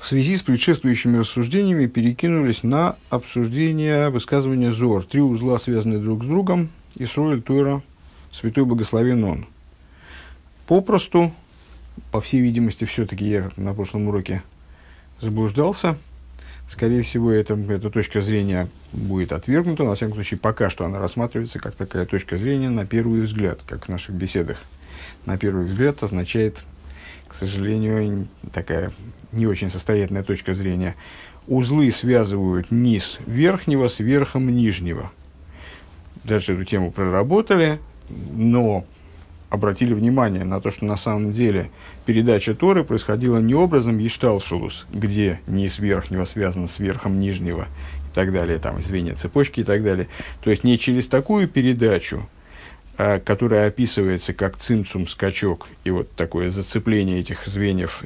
В связи с предшествующими рассуждениями перекинулись на обсуждение высказывания Зор. Три узла связаны друг с другом. Исроэль, Тора, Святой Благословен Он. Попросту, по всей видимости, все-таки я на прошлом уроке заблуждался. Скорее всего, эта точка зрения будет отвергнута. На всяком случае, пока что она рассматривается как такая точка зрения на первый взгляд, как в наших беседах. На первый взгляд означает, к сожалению, такая не очень состоятельная точка зрения. Узлы связывают низ верхнего с верхом нижнего. Дальше эту тему проработали, но обратили внимание на то, что на самом деле передача Торы происходила не образом Ешталшелус, где низ верхнего связан с верхом нижнего и так далее, там звенья цепочки и так далее. То есть не через такую передачу, которая описывается как цимцум, скачок, и вот такое зацепление этих звеньев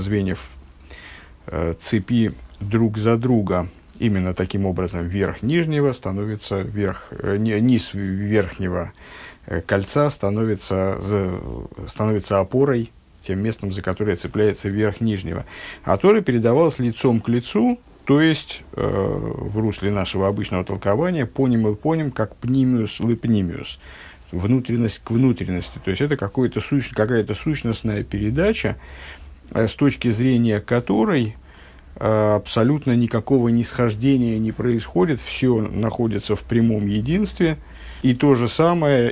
цепи друг за друга. Именно таким образом верх нижнего становится низ верхнего кольца становится опорой, тем местом, за которое цепляется верх нижнего. А Тора передавалась лицом к лицу, то есть в русле нашего обычного толкования поним, как пнимиус лепнимиус, внутренность к внутренности. То есть это какая-то сущностная передача, с точки зрения которой абсолютно никакого нисхождения не происходит, все находится в прямом единстве. И то же самое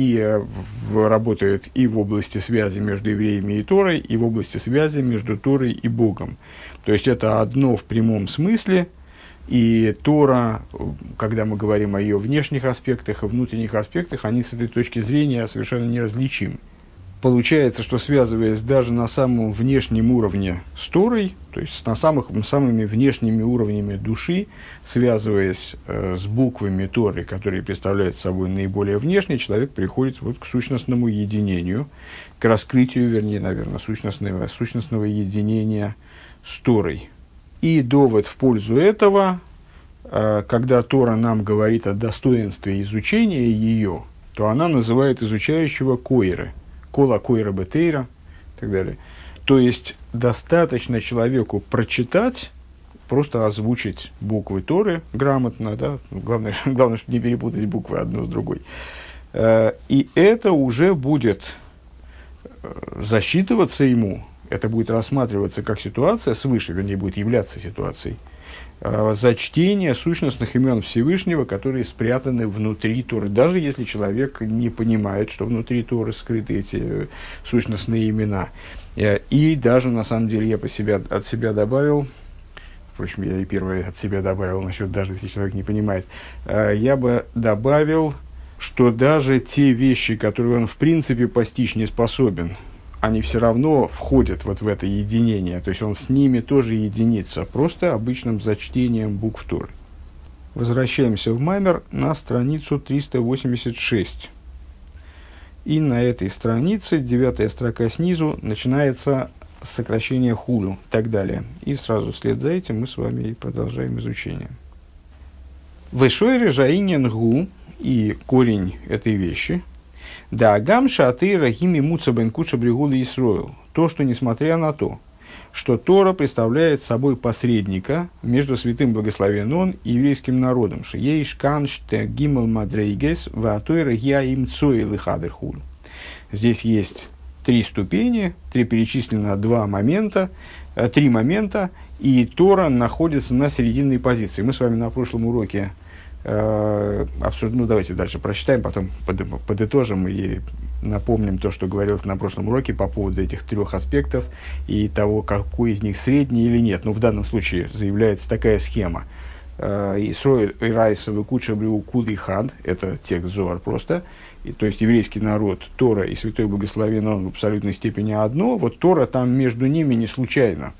работает и в области связи между евреями и Торой, и в области связи между Торой и Богом. То есть это одно в прямом смысле, и Тора, когда мы говорим о ее внешних аспектах и внутренних аспектах, они с этой точки зрения совершенно неразличимы. Получается, что связываясь даже на самом внешнем уровне с Торой, то есть на самыми внешними уровнями души, связываясь с буквами Торы, которые представляют собой наиболее внешний, человек приходит вот к сущностному единению, к раскрытию, сущностного единения с Торой. И довод в пользу этого, когда Тора нам говорит о достоинстве изучения ее, то она называет изучающего койры. Кола койра бетейра и так далее. То есть, достаточно человеку прочитать, просто озвучить буквы Торы грамотно, да? Главное, чтобы не перепутать буквы одну с другой. И это уже будет засчитываться ему, это будет рассматриваться как ситуация свыше, вернее, будет являться ситуацией, за чтение сущностных имен Всевышнего, которые спрятаны внутри Торы. Даже если человек не понимает, что внутри Торы скрыты эти сущностные имена. И даже, на самом деле, я от себя добавил, впрочем, я и первое от себя добавил насчет даже если человек не понимает, я бы добавил, что даже те вещи, которые он в принципе постичь не способен, они все равно входят вот в это единение, то есть он с ними тоже единится, просто обычным зачтением букв Торы. Возвращаемся в Маймер на страницу 386. И на этой странице, 9-я строка снизу, начинается сокращение хулю и так далее. И сразу вслед за этим мы с вами продолжаем изучение. Вешойре жаинен гу, и корень этой вещи, да, гамша атыра гими муца бен куша бригули Исроил. То, что несмотря на то, что Тора представляет собой посредника между святым благословен он и еврейским народом. Шеейш канште гимел мадрейгес ваатойра я им цоил и хадерхул. Здесь есть три ступени, перечислено три момента, и Тора находится на серединной позиции. Мы с вами на прошлом уроке давайте дальше прочитаем, потом подытожим и напомним то, что говорилось на прошлом уроке по поводу этих трех аспектов и того, какой из них средний или нет. В данном случае заявляется такая схема. Исроэль и Райсовый куча брю куды хад, это текст Зоар просто, то есть еврейский народ, Тора и Святой Благословен он в абсолютной степени одно, вот Тора там между ними не случайно,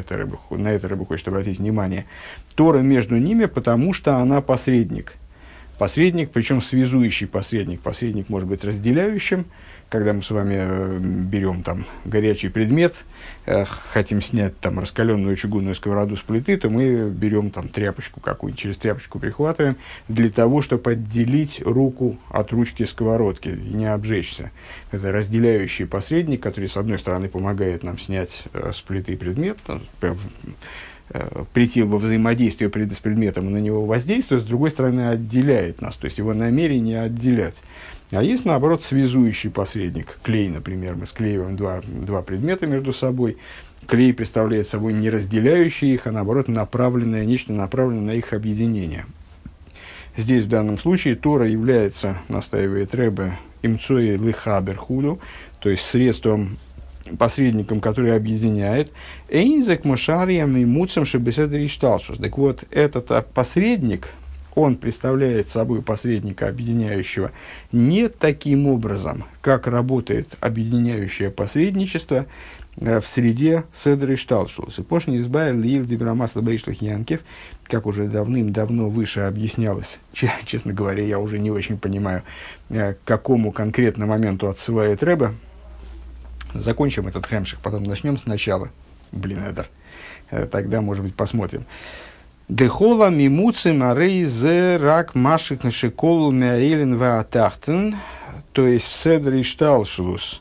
на это Рыба хочет обратить внимание, Тора между ними, потому что она посредник. посредник, причем связующий посредник. Посредник может быть разделяющим, когда мы с вами берем там горячий предмет, хотим снять там раскаленную чугунную сковороду с плиты, то мы берем там тряпочку какую-нибудь, через тряпочку прихватываем, для того, чтобы отделить руку от ручки сковородки и не обжечься. Это разделяющий посредник, который, с одной стороны, помогает нам снять с плиты предмет, прийти во взаимодействие с предметом и на него воздействие, с другой стороны, отделяет нас, то есть его намерение отделять. А есть, наоборот, связующий посредник. Клей, например, мы склеиваем два предмета между собой. Клей представляет собой не разделяющий их, а, наоборот, нечто направленное на их объединение. Здесь, в данном случае, Тора является, настаивает Ребе, имцой лихабер худу, то есть средством, посредником, который объединяет. Эйнзек мушариям и муцем шебеседри шталшус. Так вот, этот посредник, он представляет собой посредника, объединяющего, не таким образом, как работает объединяющее посредничество в среде седр и шталшус. И пошни избавил лиил дибрамасла бейшлах янкев, как уже давным-давно выше объяснялось. Честно говоря, я уже не очень понимаю, к какому конкретному моменту отсылает Ребе. Закончим этот хэмших, потом начнем сначала. Тогда, может быть, посмотрим. Дехола мимуцим арейзе рак машик шикол мяилен ваатахтен, то есть в седре шталшлус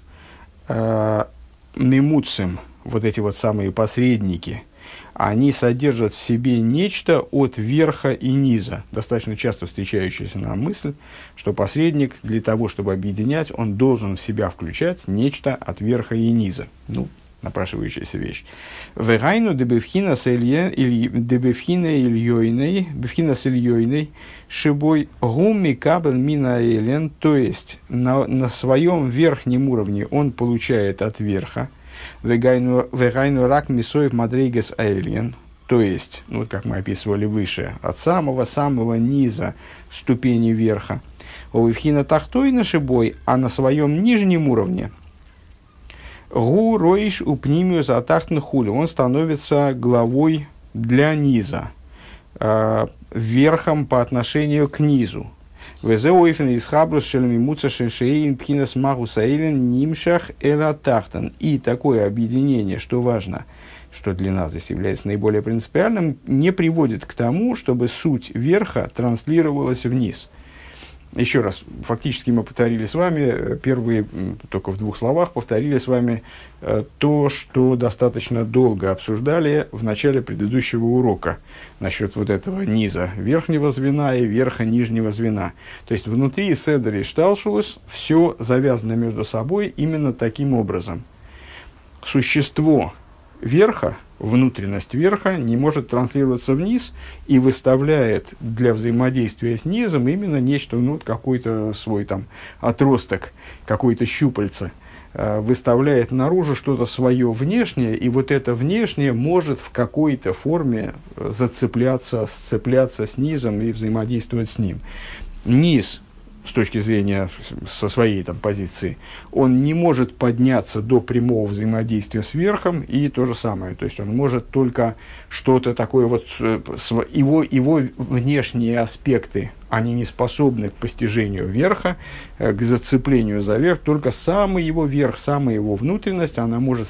мимуцим, вот эти вот самые посредники, они содержат в себе нечто от верха и низа. Достаточно часто встречающаяся нам мысль, что посредник для того, чтобы объединять, он должен в себя включать нечто от верха и низа. Напрашивающаяся вещь. Вегайну дебевхина с ильёйной шибой гумми кабель мина элен, то есть на своем верхнем уровне он получает от верха. Вегайну рак мисоев мадрейгес аэлен, то есть, как мы описывали выше, от самого низа ступени верха. Овевхина тахтойна шибой, а на своем нижнем уровне гу роиш упнимиус атахтн хули, он становится главой для низа, верхом по отношению к низу. Везеоифен из хабрус шельмимуца шельшеин пхинас магусаилен нимшах элатахтан. И такое объединение, что важно, что для нас здесь является наиболее принципиальным, не приводит к тому, чтобы суть верха транслировалась вниз. Еще раз, фактически мы повторили с вами, первые, только в двух словах, повторили с вами то, что достаточно долго обсуждали в начале предыдущего урока насчет вот этого низа верхнего звена и верха нижнего звена. То есть внутри седер и шталшус все завязано между собой именно таким образом. Существо верха, внутренность верха не может транслироваться вниз и выставляет для взаимодействия с низом именно нечто, какой-то свой там отросток, какой-то щупальце, выставляет наружу что-то свое внешнее, и вот это внешнее может в какой-то форме сцепляться с низом и взаимодействовать с ним. Низ, с точки зрения, со своей там позиции, он не может подняться до прямого взаимодействия с верхом, и то же самое, то есть он может только что-то такое, его внешние аспекты, они не способны к постижению верха, к зацеплению за верх, только самый его верх, самая его внутренность, она может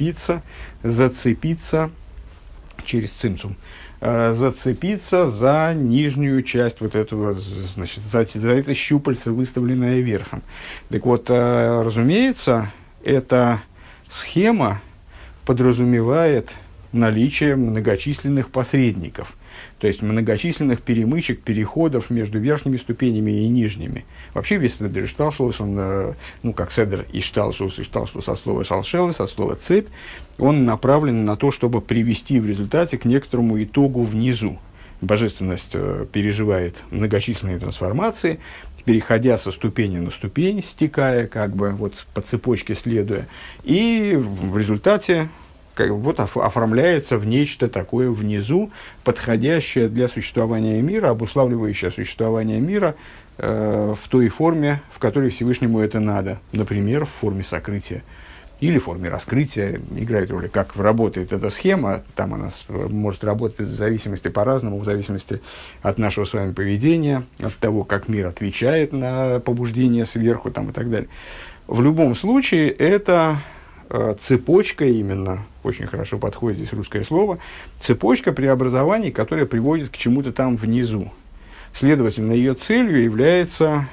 зацепиться через цимсум, зацепиться за нижнюю часть вот этого, значит, за это щупальце, выставленное верхом. Так вот, разумеется, эта схема подразумевает наличие многочисленных посредников, то есть многочисленных перемычек, переходов между верхними ступенями и нижними. Вообще весь седер и шталшус, он, как седер и шталшус со слова шалшелес, от слова цепь, он направлен на то, чтобы привести в результате к некоторому итогу внизу. Божественность переживает многочисленные трансформации, переходя со ступени на ступень, стекая, по цепочке следуя, и в результате оформляется в нечто такое внизу, подходящее для существования мира, обуславливающее существование мира в той форме, в которой Всевышнему это надо, например, в форме сокрытия. или в форме раскрытия, играет роль, как работает эта схема. Там она может работать в зависимости по-разному, в зависимости от нашего с вами поведения, от того, как мир отвечает на побуждение сверху там, и так далее. В любом случае, это цепочка именно, очень хорошо подходит здесь русское слово, цепочка преобразований, которая приводит к чему-то там внизу. Следовательно, ее целью является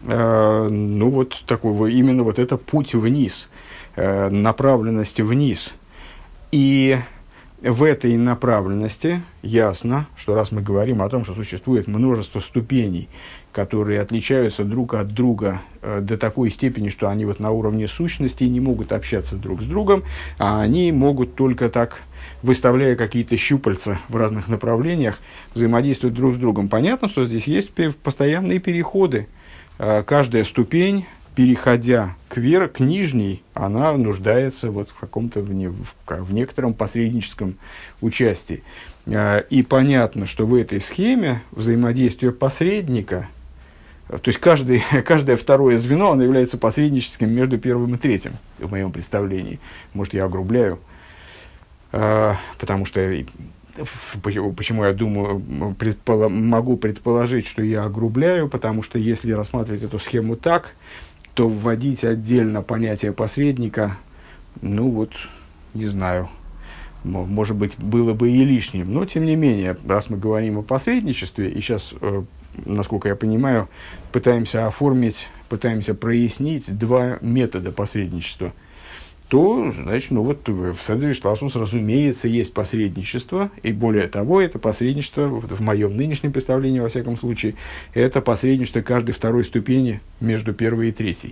именно вот это путь вниз, направленность вниз. И в этой направленности ясно, что раз мы говорим о том, что существует множество ступеней, которые отличаются друг от друга до такой степени, что они вот на уровне сущности не могут общаться друг с другом, а они могут только так, выставляя какие-то щупальца в разных направлениях, взаимодействовать друг с другом. Понятно, что здесь есть постоянные переходы. Каждая ступень, переходя к нижней, она нуждается вот в каком-то в некотором посредническом участии. И понятно, что в этой схеме взаимодействие посредника, то есть каждое второе звено, оно является посредническим между первым и третьим, в моем представлении. Может, я огрубляю, потому что, почему я думаю, могу предположить, что я огрубляю, потому что если рассматривать эту схему так, то вводить отдельно понятие посредника, не знаю, может быть, было бы и лишним. Но, тем не менее, раз мы говорим о посредничестве, и сейчас, насколько я понимаю, пытаемся прояснить два метода посредничества, то, значит, в Седер Штлашус, разумеется, есть посредничество, и более того, это посредничество, в моем нынешнем представлении, во всяком случае, это посредничество каждой второй ступени между первой и третьей.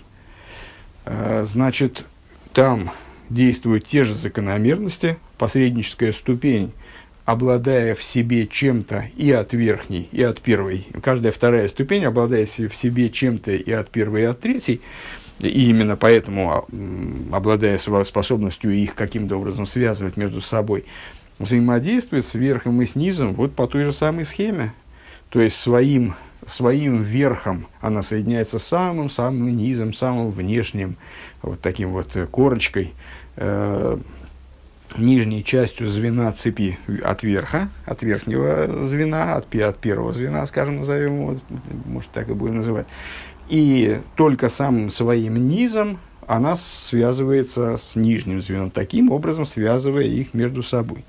Значит, там действуют те же закономерности, посредническая ступень, обладая в себе чем-то и от верхней, и от первой, каждая вторая ступень, обладая в себе чем-то и от первой, и от третьей, и именно поэтому, обладая способностью их каким-то образом связывать между собой, взаимодействует с верхом и с низом вот по той же самой схеме. То есть своим верхом она соединяется с самым низом, самым внешним, вот таким вот корочкой, нижней частью звена цепи от верха, от верхнего звена, от первого звена, скажем, назовем его, может, так и будем называть. И только самым своим низом она связывается с нижним звеном, таким образом связывая их между собой.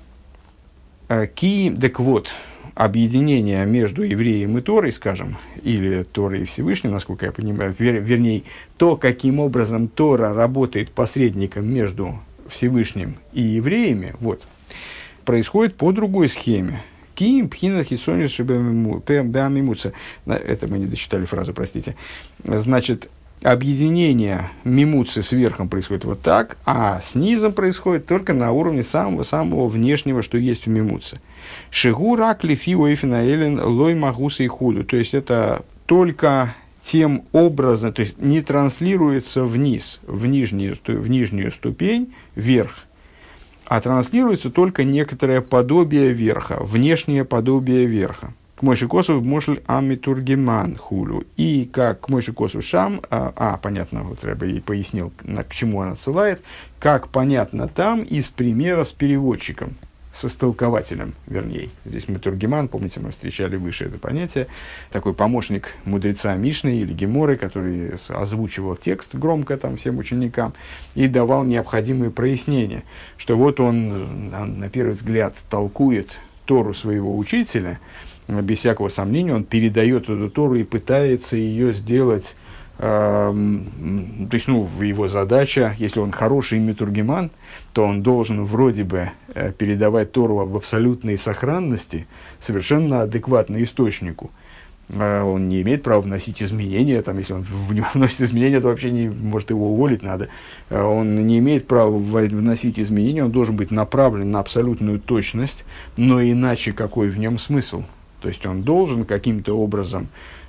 Так вот, объединение между евреем и Торой, скажем, или Торой и Всевышним, насколько я понимаю, вернее, то, каким образом Тора работает посредником между Всевышним и евреями, происходит по другой схеме. Ким пхина хисонис шебеамимуца. Это мы не дочитали фразу, простите. Значит, объединение мимуцы с верхом происходит вот так, а с низом происходит только на уровне самого внешнего, что есть в мимуце. Шигу рак лифи уэфина элен лой магуса и худу. То есть, это только тем образом, то есть, не транслируется вниз, в нижнюю ступень, вверх, а транслируется только некоторое подобие верха, внешнее подобие верха. К Мойше Косов мошль амитургеман хулю. И как к Мойше Косов шам, понятно, вот Рэбе и пояснил, к чему он отсылает, как понятно там из примера с переводчиком, с истолкователем, вернее. Здесь митургеман, помните, мы встречали выше это понятие, такой помощник мудреца Мишны или Геморы, который озвучивал текст громко там всем ученикам и давал необходимые прояснения, что вот он, на первый взгляд, толкует Тору своего учителя, без всякого сомнения, он передает эту Тору и пытается ее сделать, то есть, его задача, если он хороший митургеман, то он должен вроде бы передавать Тору в абсолютной сохранности, совершенно адекватно источнику. Он не имеет права вносить изменения, там, если он в него вносит изменения, то вообще может его уволить надо. Он не имеет права вносить изменения, он должен быть направлен на абсолютную точность, но иначе какой в нем смысл? То есть он должен каким-то образом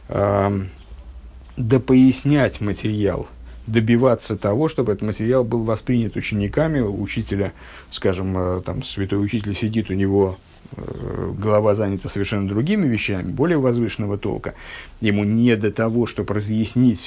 допояснять материал, добиваться того, чтобы этот материал был воспринят учениками, учителя, скажем, там святой учитель сидит, у него голова занята совершенно другими вещами, более возвышенного толка. Ему не до того, чтобы разъяснить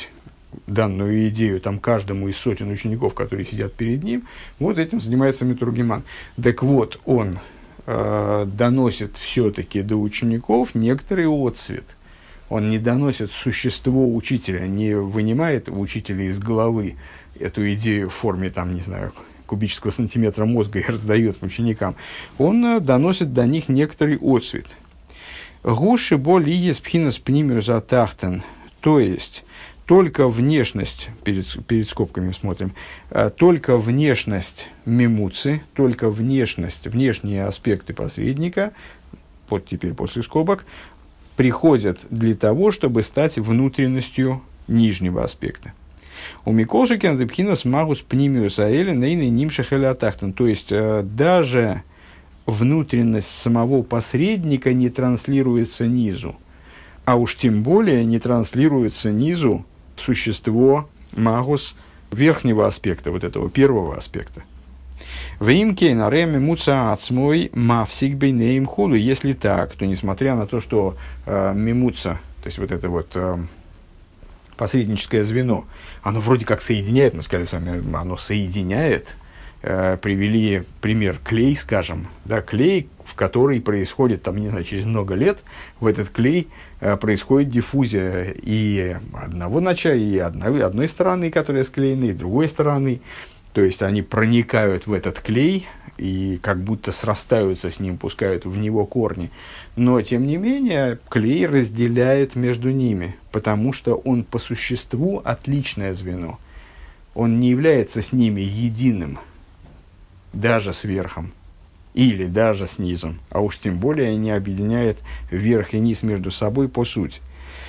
данную идею там, каждому из сотен учеников, которые сидят перед ним, вот этим занимается Митургиман. Так вот, он доносит все-таки до учеников некоторый отцвет. Он не доносит существо учителя, не вынимает у учителя из головы эту идею в форме, там, не знаю, кубического сантиметра мозга и раздает ученикам. Он доносит до них некоторый отцвет. Гуши боли есть пхинас пнимиус атахтен, то есть только внешность, перед скобками смотрим, только внешность мимуцы, только внешность, внешние аспекты посредника, вот теперь после скобок, приходят для того, чтобы стать внутренностью нижнего аспекта. У Миколшикина депхинас магус пнимиус аэли нейны нимшах эля атахтен, то есть даже внутренность самого посредника не транслируется низу, а уж тем более не транслируется низу существо магус верхнего аспекта, вот этого первого аспекта. В имке на реме муца ацмой мавсик бейнеим худу. Если так, то несмотря на то, что мимуца, то есть вот это вот посредническое звено, оно вроде как соединяет, мы сказали с вами, оно соединяет, привели пример клей, скажем, да, клей, в который происходит, там, не знаю, через много лет, в этот клей происходит диффузия и одного начала, и одной стороны, которая склеена, и другой стороны. То есть они проникают в этот клей и как будто срастаются с ним, пускают в него корни. Но, тем не менее, клей разделяет между ними, потому что он по существу отличное звено. Он не является с ними единым, даже с верхом или даже с низом, а уж тем более не объединяет верх и низ между собой по сути.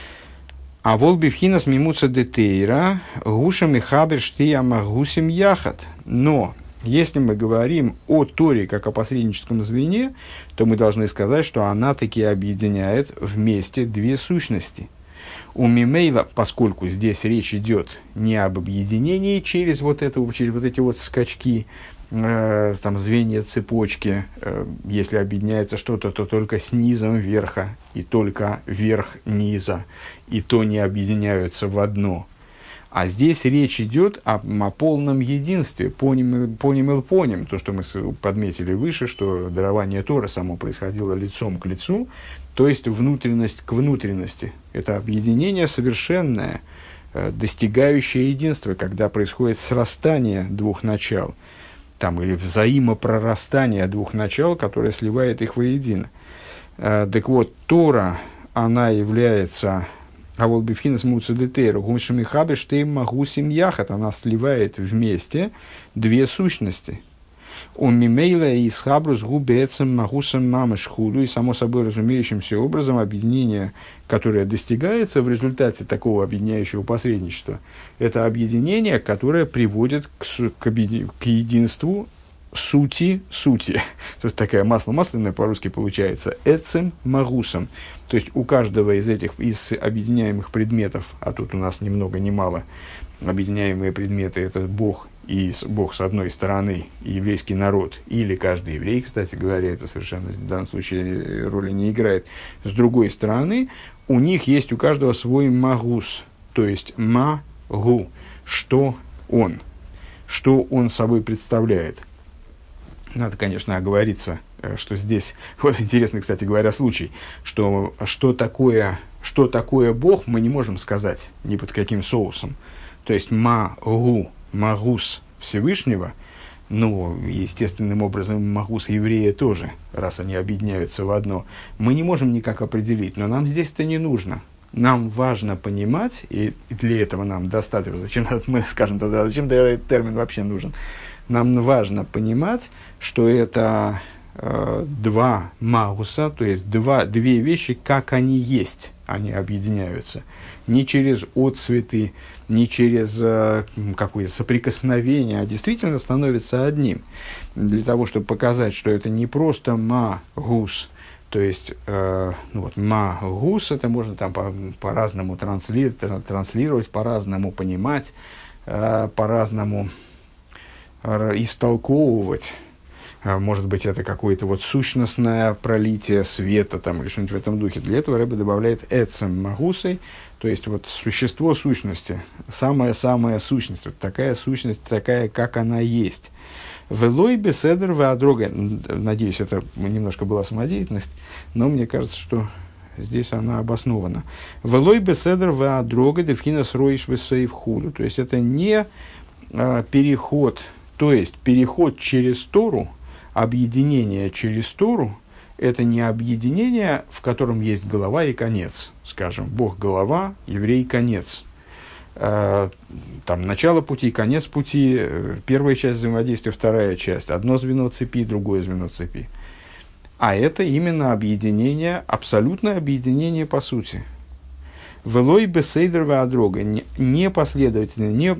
А волбивхинас мимуца детейра гушам и хабер штияма гусим яхат. Но если мы говорим о Торе как о посредническом звене, то мы должны сказать, что она таки объединяет вместе две сущности. У Мимейла, поскольку здесь речь идет не об объединении через вот эти вот скачки, там, звенья цепочки, если объединяется что-то, то только с низом верха, и только верх низа, и то не объединяются в одно. А здесь речь идет о полном единстве, поним, то, что мы подметили выше, что дарование Торы само происходило лицом к лицу, то есть внутренность к внутренности. Это объединение совершенное, достигающее единства, когда происходит срастание двух начал, там, или взаимопрорастание двух начал, которое сливает их воедино. Так вот, Тора, она является аволбифхинас муцедетейру гумшами хабештейм магусим яхат, она сливает вместе две сущности. У мимейла и схабрус губецем магусом мамышхуду, и само собой разумеющимся образом объединение, которое достигается в результате такого объединяющего посредничества, это объединение, которое приводит к единству сути. Тут такая масло масляное по-русски получается. Эцем магусом. То есть у каждого из объединяемых предметов, а тут у нас ни много ни мало, объединяемые предметы — это Бог, и Бог с одной стороны, и еврейский народ, или каждый еврей, кстати говоря, это совершенно в данном случае роли не играет, с другой стороны, у них есть у каждого свой магус, то есть магу, что он собой представляет. Надо, конечно, оговориться, что здесь, вот интересный, кстати говоря, случай, что такое Бог, мы не можем сказать ни под каким соусом. То есть магус Всевышнего, ну, естественным образом магус еврея тоже, раз они объединяются в одно, мы не можем никак определить, но нам здесь это не нужно. Нам важно понимать, и для этого нам достаточно, зачем мы скажем тогда, зачем этот термин вообще нужен? Нам важно понимать, что это два магуса, то есть две вещи, как они есть, они объединяются. Не через отцветы, не через какое-то соприкосновение, а действительно становится одним. Для того, чтобы показать, что это не просто магус, то есть магус, это можно там по-разному транслировать, по-разному понимать, по-разному истолковывать. может быть, это какое-то вот сущностное пролитие света там, или что-нибудь в этом духе. Для этого Ребе добавляет «эцем магусой», то есть вот существо сущности, самая-самая сущность, вот такая сущность, такая, как она есть. «Велой беседер веадрога». Надеюсь, это немножко была самодеятельность, но мне кажется, что здесь она обоснована. «Велой беседер веадрога девхинас роиш весейв худу». То есть это не переход, то есть переход через Тору, объединение через Тору, это не объединение, в котором есть голова и конец. Скажем, Бог – голова, еврей – конец. Там начало пути, конец пути, первая часть взаимодействия, вторая часть. Одно звено цепи, другое звено цепи. А это именно объединение, абсолютное объединение по сути. Велой бесейдер веадрога, не последовательно,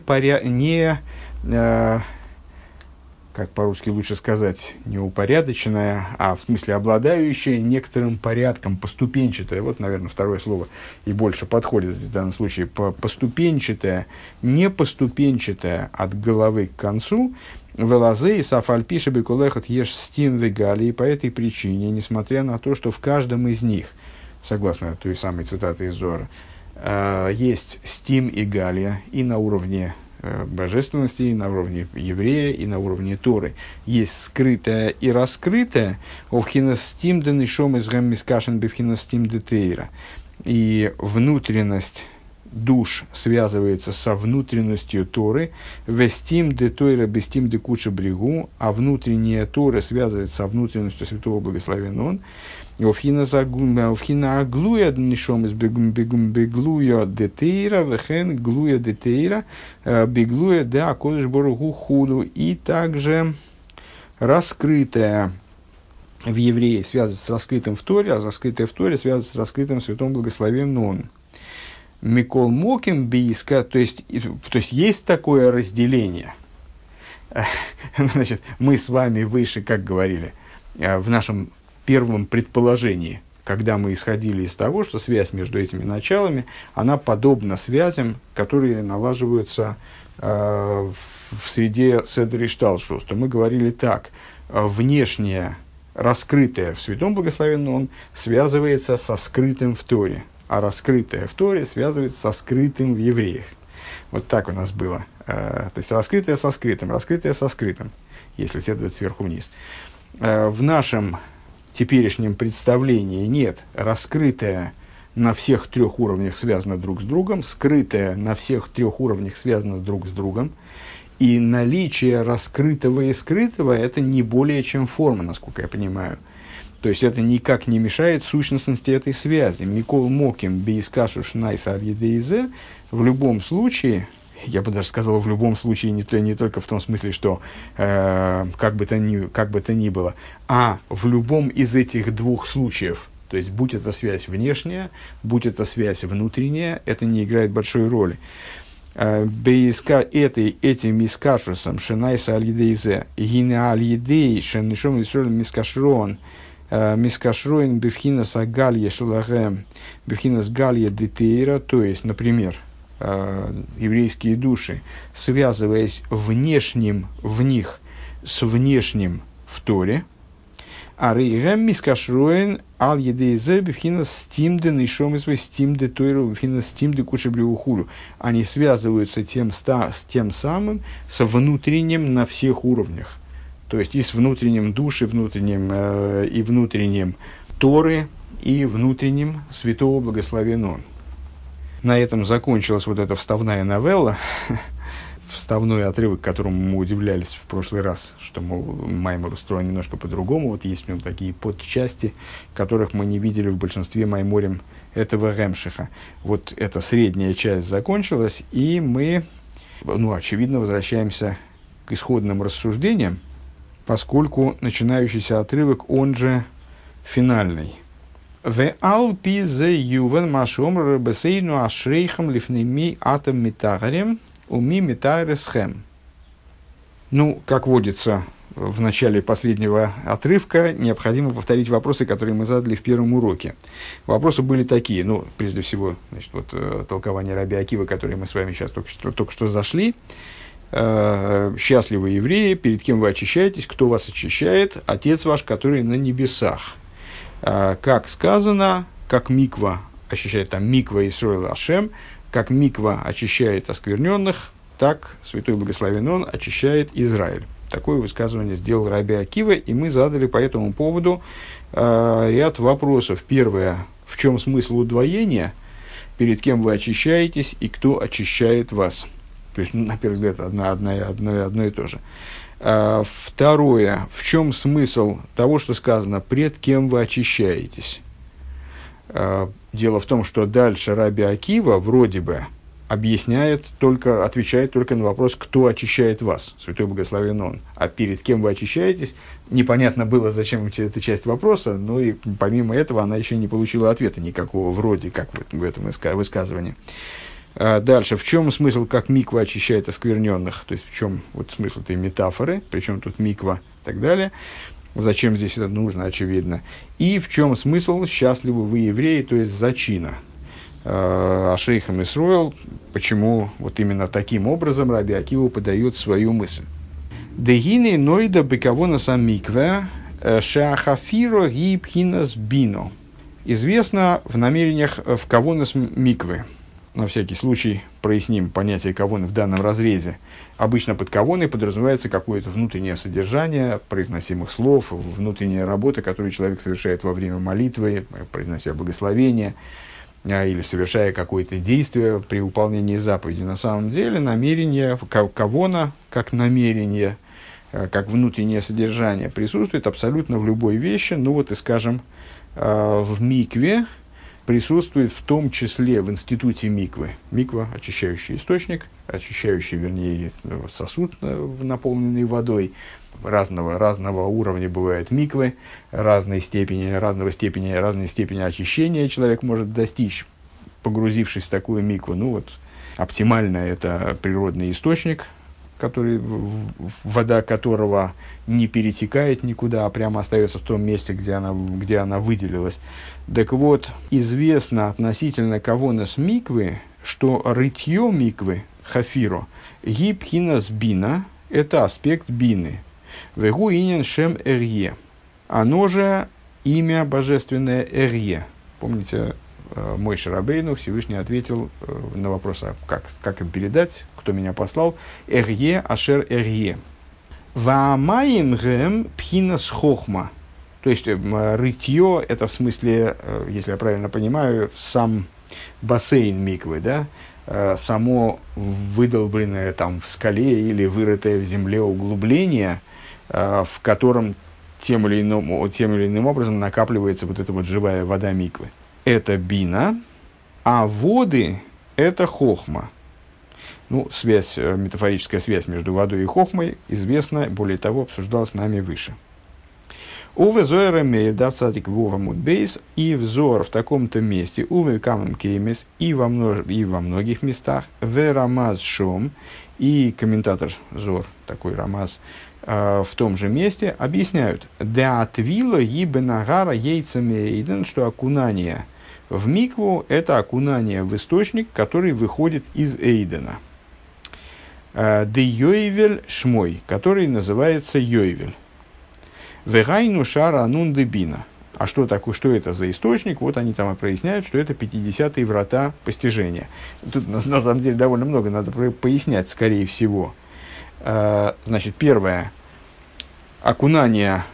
как по-русски лучше сказать, не упорядоченная, а в смысле обладающая некоторым порядком, поступенчатая, вот, наверное, второе слово и больше подходит в данном случае, поступенчатая, не поступенчатая от головы к концу, велазе и сафальпиша бекулехот еш стим вегали, и по этой причине, несмотря на то, что в каждом из них, согласно той самой цитаты из Зоара, есть стим и галия и на уровне божественности, и на уровне еврея, и на уровне Торы. Есть скрытое и раскрытое, и внутренность душ связывается со внутренностью Торы, вестим де Тойра бестим де куча брегу, а внутренняя Тора связывается со внутренностью Святого Благословен Он. Овхина аглуя нишом из беглуя детейра, вехен глуя детейра, беглуя де акодыш боругу худу. И также раскрытое в евреи связывается с раскрытым в Торе, а раскрытое в Торе связывается с раскрытым в Святом Благословен Он. Микол Моким Бийска, то есть есть такое разделение. Значит, мы с вами выше, как говорили, в нашем первом предположении, когда мы исходили из того, что связь между этими началами, она подобна связям, которые налаживаются в среде Седер и Шталшус, то мы говорили так: внешнее, раскрытое в Святом Благословенном Он связывается со скрытым в Торе, а раскрытое в Торе связывается со скрытым в евреях. Вот так у нас было. То есть раскрытое со скрытым, если следовать сверху вниз. В нашем теперешнем представлении нет раскрытое на всех трех уровнях связано друг с другом, скрытое на всех трех уровнях связано друг с другом, и наличие раскрытого и скрытого – это не более чем форма, насколько я понимаю. То есть это никак не мешает сущностности этой связи. Микол Моким бейскашуш найса альедеизе, в любом случае, я бы даже сказал, в любом случае, не только в том смысле, что как бы то ни было, а в любом из этих двух случаев, то есть будь это связь внешняя, будь это связь внутренняя, это не играет большой роли. Этим мискашусом шенайса альедеизе, гине альедей шенишом лишолем мискашрон, мискашроин бифхинас агалье шелагем, бифхинас галье детейра, то есть, например, еврейские души, связываясь внешним в них с внешним в Торе, а рейгем мискашроин ал едейзе бифхинас стимде нишом из стимде тойру бифхинас стимде кушебриухулю. Они связываются с тем самым, с внутренним на всех уровнях. То есть и с внутренним души, и внутренним Торы, и внутренним Святого Благословен Он. На этом закончилась вот эта вставная новелла, вставной отрывок, которому мы удивлялись в прошлый раз, что, мол, маймор устроен немножко по-другому. Вот есть в нем такие подчасти, которых мы не видели в большинстве майморим этого Ремшиха. Вот эта средняя часть закончилась, и мы, очевидно, возвращаемся к исходным рассуждениям, поскольку начинающийся отрывок, он же финальный. «Ве алпи зе ювен машомр бесейну ашрейхам лифнеми атом метагарем уми метаресхем». Как водится в начале последнего отрывка, необходимо повторить вопросы, которые мы задали в первом уроке. Вопросы были такие, прежде всего, толкование Раби Акивы, которые мы с вами сейчас только что зашли. счастливы евреи, перед кем вы очищаетесь, кто вас очищает, Отец ваш, который на небесах. Как сказано, как миква очищает, там миква Исроэл Ашем, как миква очищает оскверненных, так Святой Благословен Он очищает Израиль. Такое высказывание сделал Раби Акива, и мы задали по этому поводу ряд вопросов. Первое, в чем смысл удвоения, перед кем вы очищаетесь и кто очищает вас. То есть, на первый взгляд, одно и то же. Второе, в чем смысл того, что сказано, пред кем вы очищаетесь. Дело в том, что дальше Раби Акива вроде бы отвечает только на вопрос, кто очищает вас, Святой Благословен Он. А перед кем вы очищаетесь, непонятно было, зачем эта часть вопроса, но и помимо этого она еще не получила ответа никакого, вроде как в этом высказывании. Дальше, в чем смысл, как миква очищает оскверненных, то есть в чем вот смысл этой метафоры, причем тут миква и так далее, зачем здесь это нужно, очевидно. И в чем смысл счастливы вы евреи, то есть зачина. Ашейхам Исроэл, почему вот именно таким образом Раби Акива подает свою мысль. Дегины нойда бекавона самикве шахафиро ги пхинас бино. Известно в намерениях в кавонас миквы. На всякий случай проясним понятие кавоны в данном разрезе. Обычно под кавоной подразумевается какое-то внутреннее содержание произносимых слов, внутренняя работа, которую человек совершает во время молитвы, произнося благословение, или совершая какое-то действие при выполнении заповеди. На самом деле намерение, кавона, как намерение, как внутреннее содержание, присутствует абсолютно в любой вещи. Ну вот и скажем, в микве присутствует в том числе в институте миквы. Миква – очищающий источник, очищающий, вернее, сосуд, наполненный водой. Разного уровня бывают миквы, разной степени очищения человек может достичь, погрузившись в такую микву. Ну вот, оптимально это природный источник, вода которого не перетекает никуда, а прямо остается в том месте, где она выделилась. Так вот, известно относительно кавонас миквы, что рытье миквы, хафиро, гибхинас бина, это аспект бины. Вегу инин шем эрье. Оно же имя божественное эрье. Помните, Моше Рабейну Всевышний ответил на вопрос, как им передать, кто меня послал. Эрье ашер эрье. Ваамаим гэм пхинас хохма. То есть, рытье, это в смысле, если я правильно понимаю, сам бассейн миквы, да? Само выдолбленное там в скале или вырытое в земле углубление, в котором тем или иным образом накапливается вот эта вот живая вода миквы. Это бина, а воды – это хохма. Ну, метафорическая связь между водой и хохмой известна, более того, обсуждалась нами выше. Уве зоэрэмэ давцатик вова мудбейс, и взор в таком-то месте, уве камэм кеймес, и во многих местах, ве рамаз шом, и комментатор Зор, такой рамаз, в том же месте объясняют, да отвила ебенагара яйцамейден, что окунание в микву – это окунание в источник, который выходит из Эйдена. Де йойвель шмой, который называется йойвель. Вегайну шара анун де бина. А что такое, что это за источник? Вот они там проясняют, что это 50-е врата постижения. Тут на самом деле довольно много надо пояснять, скорее всего. Значит, первое. Окунание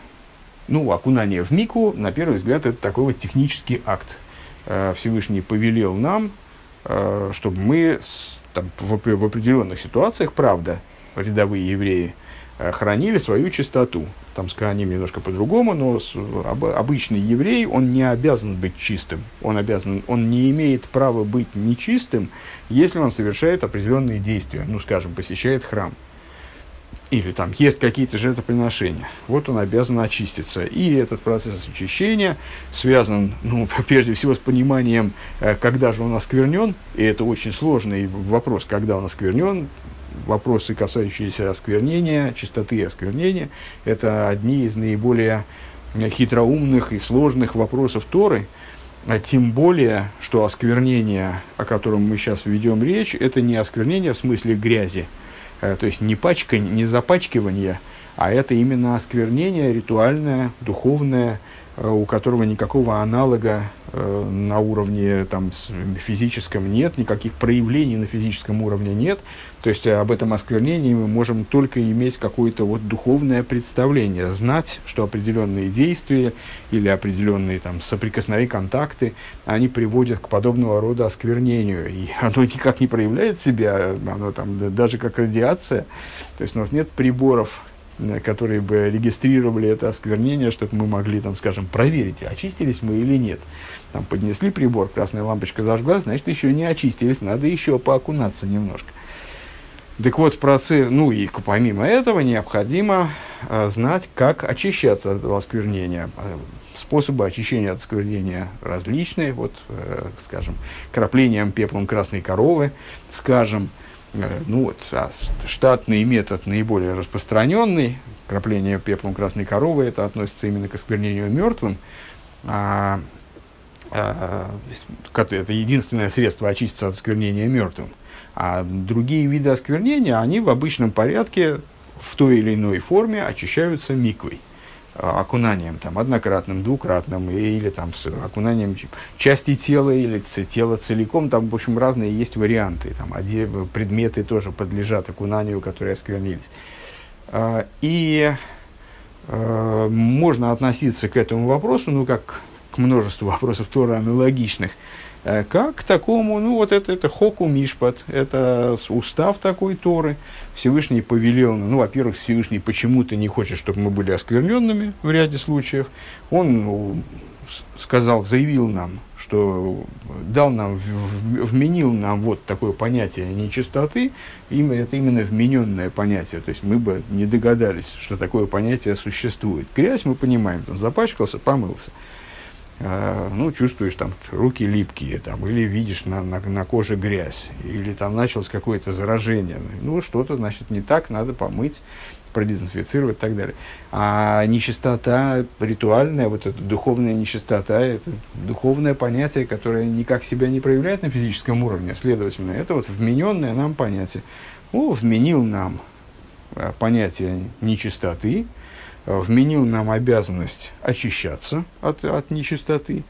в микву, на первый взгляд, это такой вот технический акт. Всевышний повелел нам, чтобы мы в определенных ситуациях, правда, рядовые евреи, хранили свою чистоту. Там скажем немножко по-другому, но обычный еврей, он не обязан быть чистым. Он не имеет права быть нечистым, если он совершает определенные действия. Ну, скажем, посещает храм. Или там ест какие-то жертвоприношения. Вот он обязан очиститься. И этот процесс очищения связан, прежде всего, с пониманием, когда же он осквернен. И это очень сложный вопрос, когда он осквернен. Вопросы, касающиеся осквернения, чистоты и осквернения, это одни из наиболее хитроумных и сложных вопросов Торы. Тем более, что осквернение, о котором мы сейчас ведем речь, это не осквернение в смысле грязи, То есть не запачкивание, а это именно осквернение ритуальное, духовное, у которого никакого аналога на уровне там, физическом нет, никаких проявлений на физическом уровне нет. То есть об этом осквернении мы можем только иметь какое-то вот духовное представление, знать, что определенные действия или определенные там, соприкосновения, контакты, они приводят к подобного рода осквернению. И оно никак не проявляет себя, оно там, даже как радиация. То есть у нас нет приборов, которые бы регистрировали это осквернение, чтобы мы могли, там, скажем, проверить, очистились мы или нет. Там поднесли прибор, красная лампочка зажглась, значит, еще не очистились, надо еще поокунаться немножко. Так вот, процесс, ну и помимо этого необходимо знать, как очищаться от этого осквернения. Способы очищения от осквернения различные, вот, скажем, краплением пеплом красной коровы, скажем, ну вот, штатный метод наиболее распространенный, крапление пеплом красной коровы, это относится именно к осквернению мертвым. Это единственное средство очиститься от осквернения мертвым. А другие виды осквернения, они в обычном порядке в той или иной форме очищаются миквой. Окунанием там, однократным, двукратным, или там, с окунанием части тела или тела целиком. Там, в общем, разные есть варианты. Там, предметы тоже подлежат окунанию, которые осквернились. И можно относиться к этому вопросу, ну, как к множеству вопросов Торы аналогичных, как к такому, ну, вот это хоку мишпат, это устав такой Торы. Всевышний повелел, ну, во-первых, Всевышний почему-то не хочет, чтобы мы были оскверненными в ряде случаев. Он сказал, заявил нам, что дал нам, вменил нам вот такое понятие нечистоты, это именно вмененное понятие, то есть мы бы не догадались, что такое понятие существует. Грязь мы понимаем, он запачкался, помылся. Ну, чувствуешь, там, руки липкие, там, или видишь на коже грязь, или там началось какое-то заражение. Ну, что-то, значит, не так, надо помыть, продезинфицировать и так далее. А нечистота ритуальная, вот эта духовная нечистота, это духовное понятие, которое никак себя не проявляет на физическом уровне. Следовательно, это вот вмененное нам понятие. Вменил нам понятие нечистоты, вменил нам обязанность очищаться от нечистоты,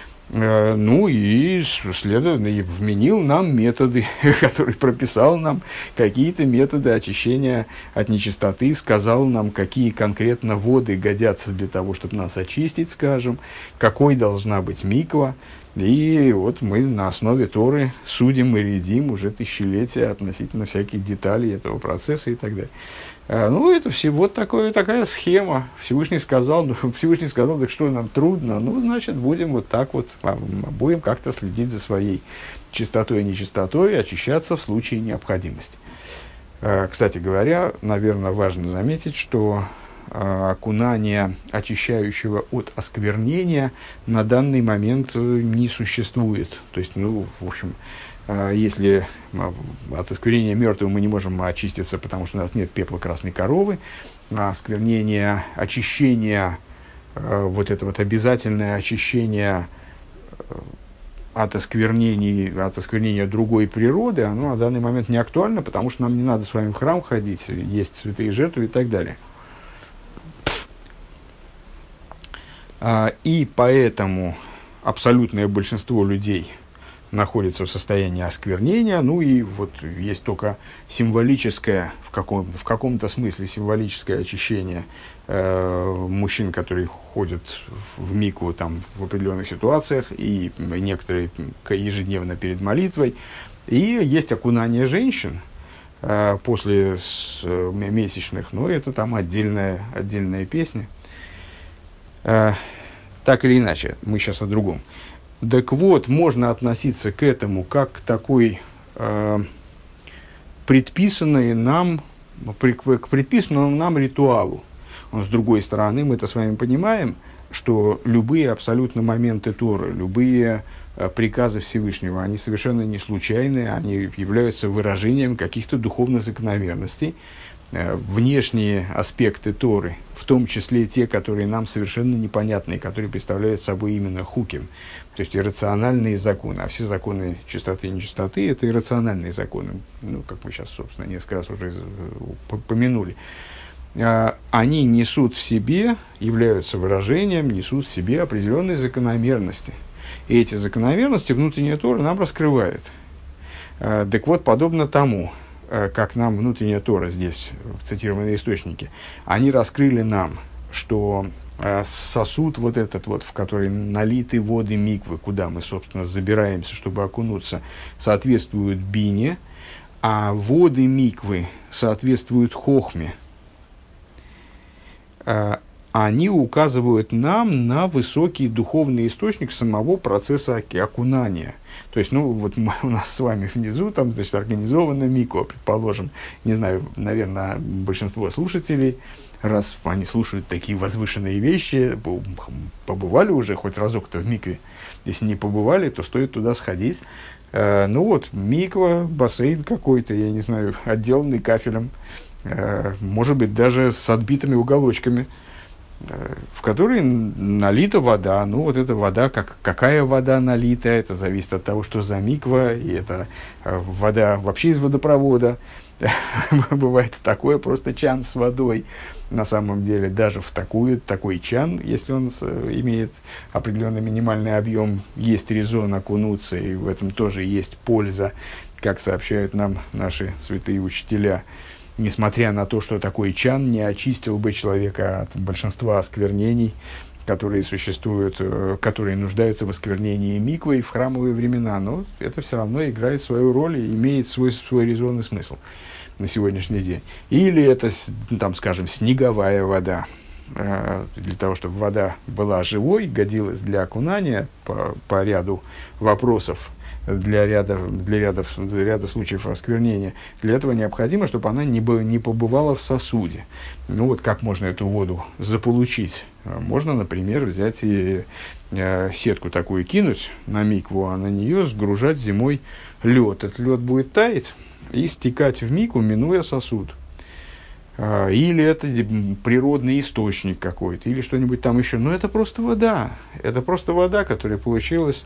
ну и, следовательно, и вменил нам методы, которые прописал нам какие-то методы очищения от нечистоты, сказал нам, какие конкретно воды годятся для того, чтобы нас очистить, скажем, какой должна быть миква. И вот мы на основе Торы судим и рядим уже тысячелетия относительно всяких деталей этого процесса и так далее. Ну, это все вот такая схема. Всевышний сказал, так что нам трудно, ну, значит, будем вот так вот, будем как-то следить за своей чистотой и нечистотой, очищаться в случае необходимости. Кстати говоря, наверное, важно заметить, что окунания, очищающего от осквернения, на данный момент не существует. То есть, ну, в общем, если от осквернения мертвым мы не можем очиститься, потому что у нас нет пепла красной коровы, а осквернение, очищение, вот это вот обязательное очищение от осквернения другой природы, оно на данный момент не актуально, потому что нам не надо с вами в храм ходить, есть святые жертвы и так далее. И поэтому абсолютное большинство людей находится в состоянии осквернения, ну и вот есть только символическое, в каком-то смысле символическое очищение мужчин, которые ходят в микву там, в определенных ситуациях, и некоторые ежедневно перед молитвой, и есть окунание женщин после месячных, но это там отдельная песня. Так или иначе, мы сейчас о другом. Так вот, можно относиться к этому как к такой предписанному нам ритуалу. Но с другой стороны, мы-то с вами понимаем, что любые абсолютно моменты Торы, любые приказы Всевышнего, они совершенно не случайные, они являются выражением каких-то духовных закономерностей. внешние аспекты Торы, в том числе те, которые нам совершенно непонятны, которые представляют собой именно хуким, то есть иррациональные законы. А все законы чистоты и нечистоты – это иррациональные законы, как мы сейчас, собственно, несколько раз уже помянули. Они несут в себе, являются выражением, несут в себе определенные закономерности. И эти закономерности внутренняя Тора нам раскрывает. Так вот, подобно тому, как нам внутренняя Тора здесь, в цитированные источники, они раскрыли нам, что сосуд вот этот вот, в который налиты воды миквы, куда мы, собственно, забираемся, чтобы окунуться, соответствуют бине, а воды миквы соответствуют хохме. Они указывают нам на высокий духовный источник самого процесса окунания. То есть, вот у нас с вами внизу, там, значит, организована миква, предположим. Не знаю, наверное, большинство слушателей, раз они слушают такие возвышенные вещи, побывали уже хоть разок-то в микве. Если не побывали, то стоит туда сходить. Миква, бассейн какой-то, я не знаю, отделанный кафелем, может быть, даже с отбитыми уголочками, в которой налита вода. Эта вода, какая вода налита, это зависит от того, что за миква, и это вода вообще из водопровода. Бывает такое, просто чан с водой. На самом деле, даже в такой чан, если он имеет определенный минимальный объем, есть резон окунуться, и в этом тоже есть польза, как сообщают нам наши святые учителя. Несмотря на то, что такой чан не очистил бы человека от большинства осквернений, которые существуют, которые нуждаются в осквернении миквы в храмовые времена, но это все равно играет свою роль и имеет свой резонный смысл на сегодняшний день. Или это, скажем, снеговая вода. Для того, чтобы вода была живой, годилась для окунания по ряду вопросов, для ряда случаев осквернения. Для этого необходимо, чтобы она не побывала в сосуде. Как можно эту воду заполучить? Можно, например, взять и сетку такую кинуть на микву, а на нее сгружать зимой лед. Этот лед будет таять и стекать в микву, минуя сосуд. Или это природный источник какой-то, или что-нибудь там еще. Но это просто вода. Это просто вода, которая получилась.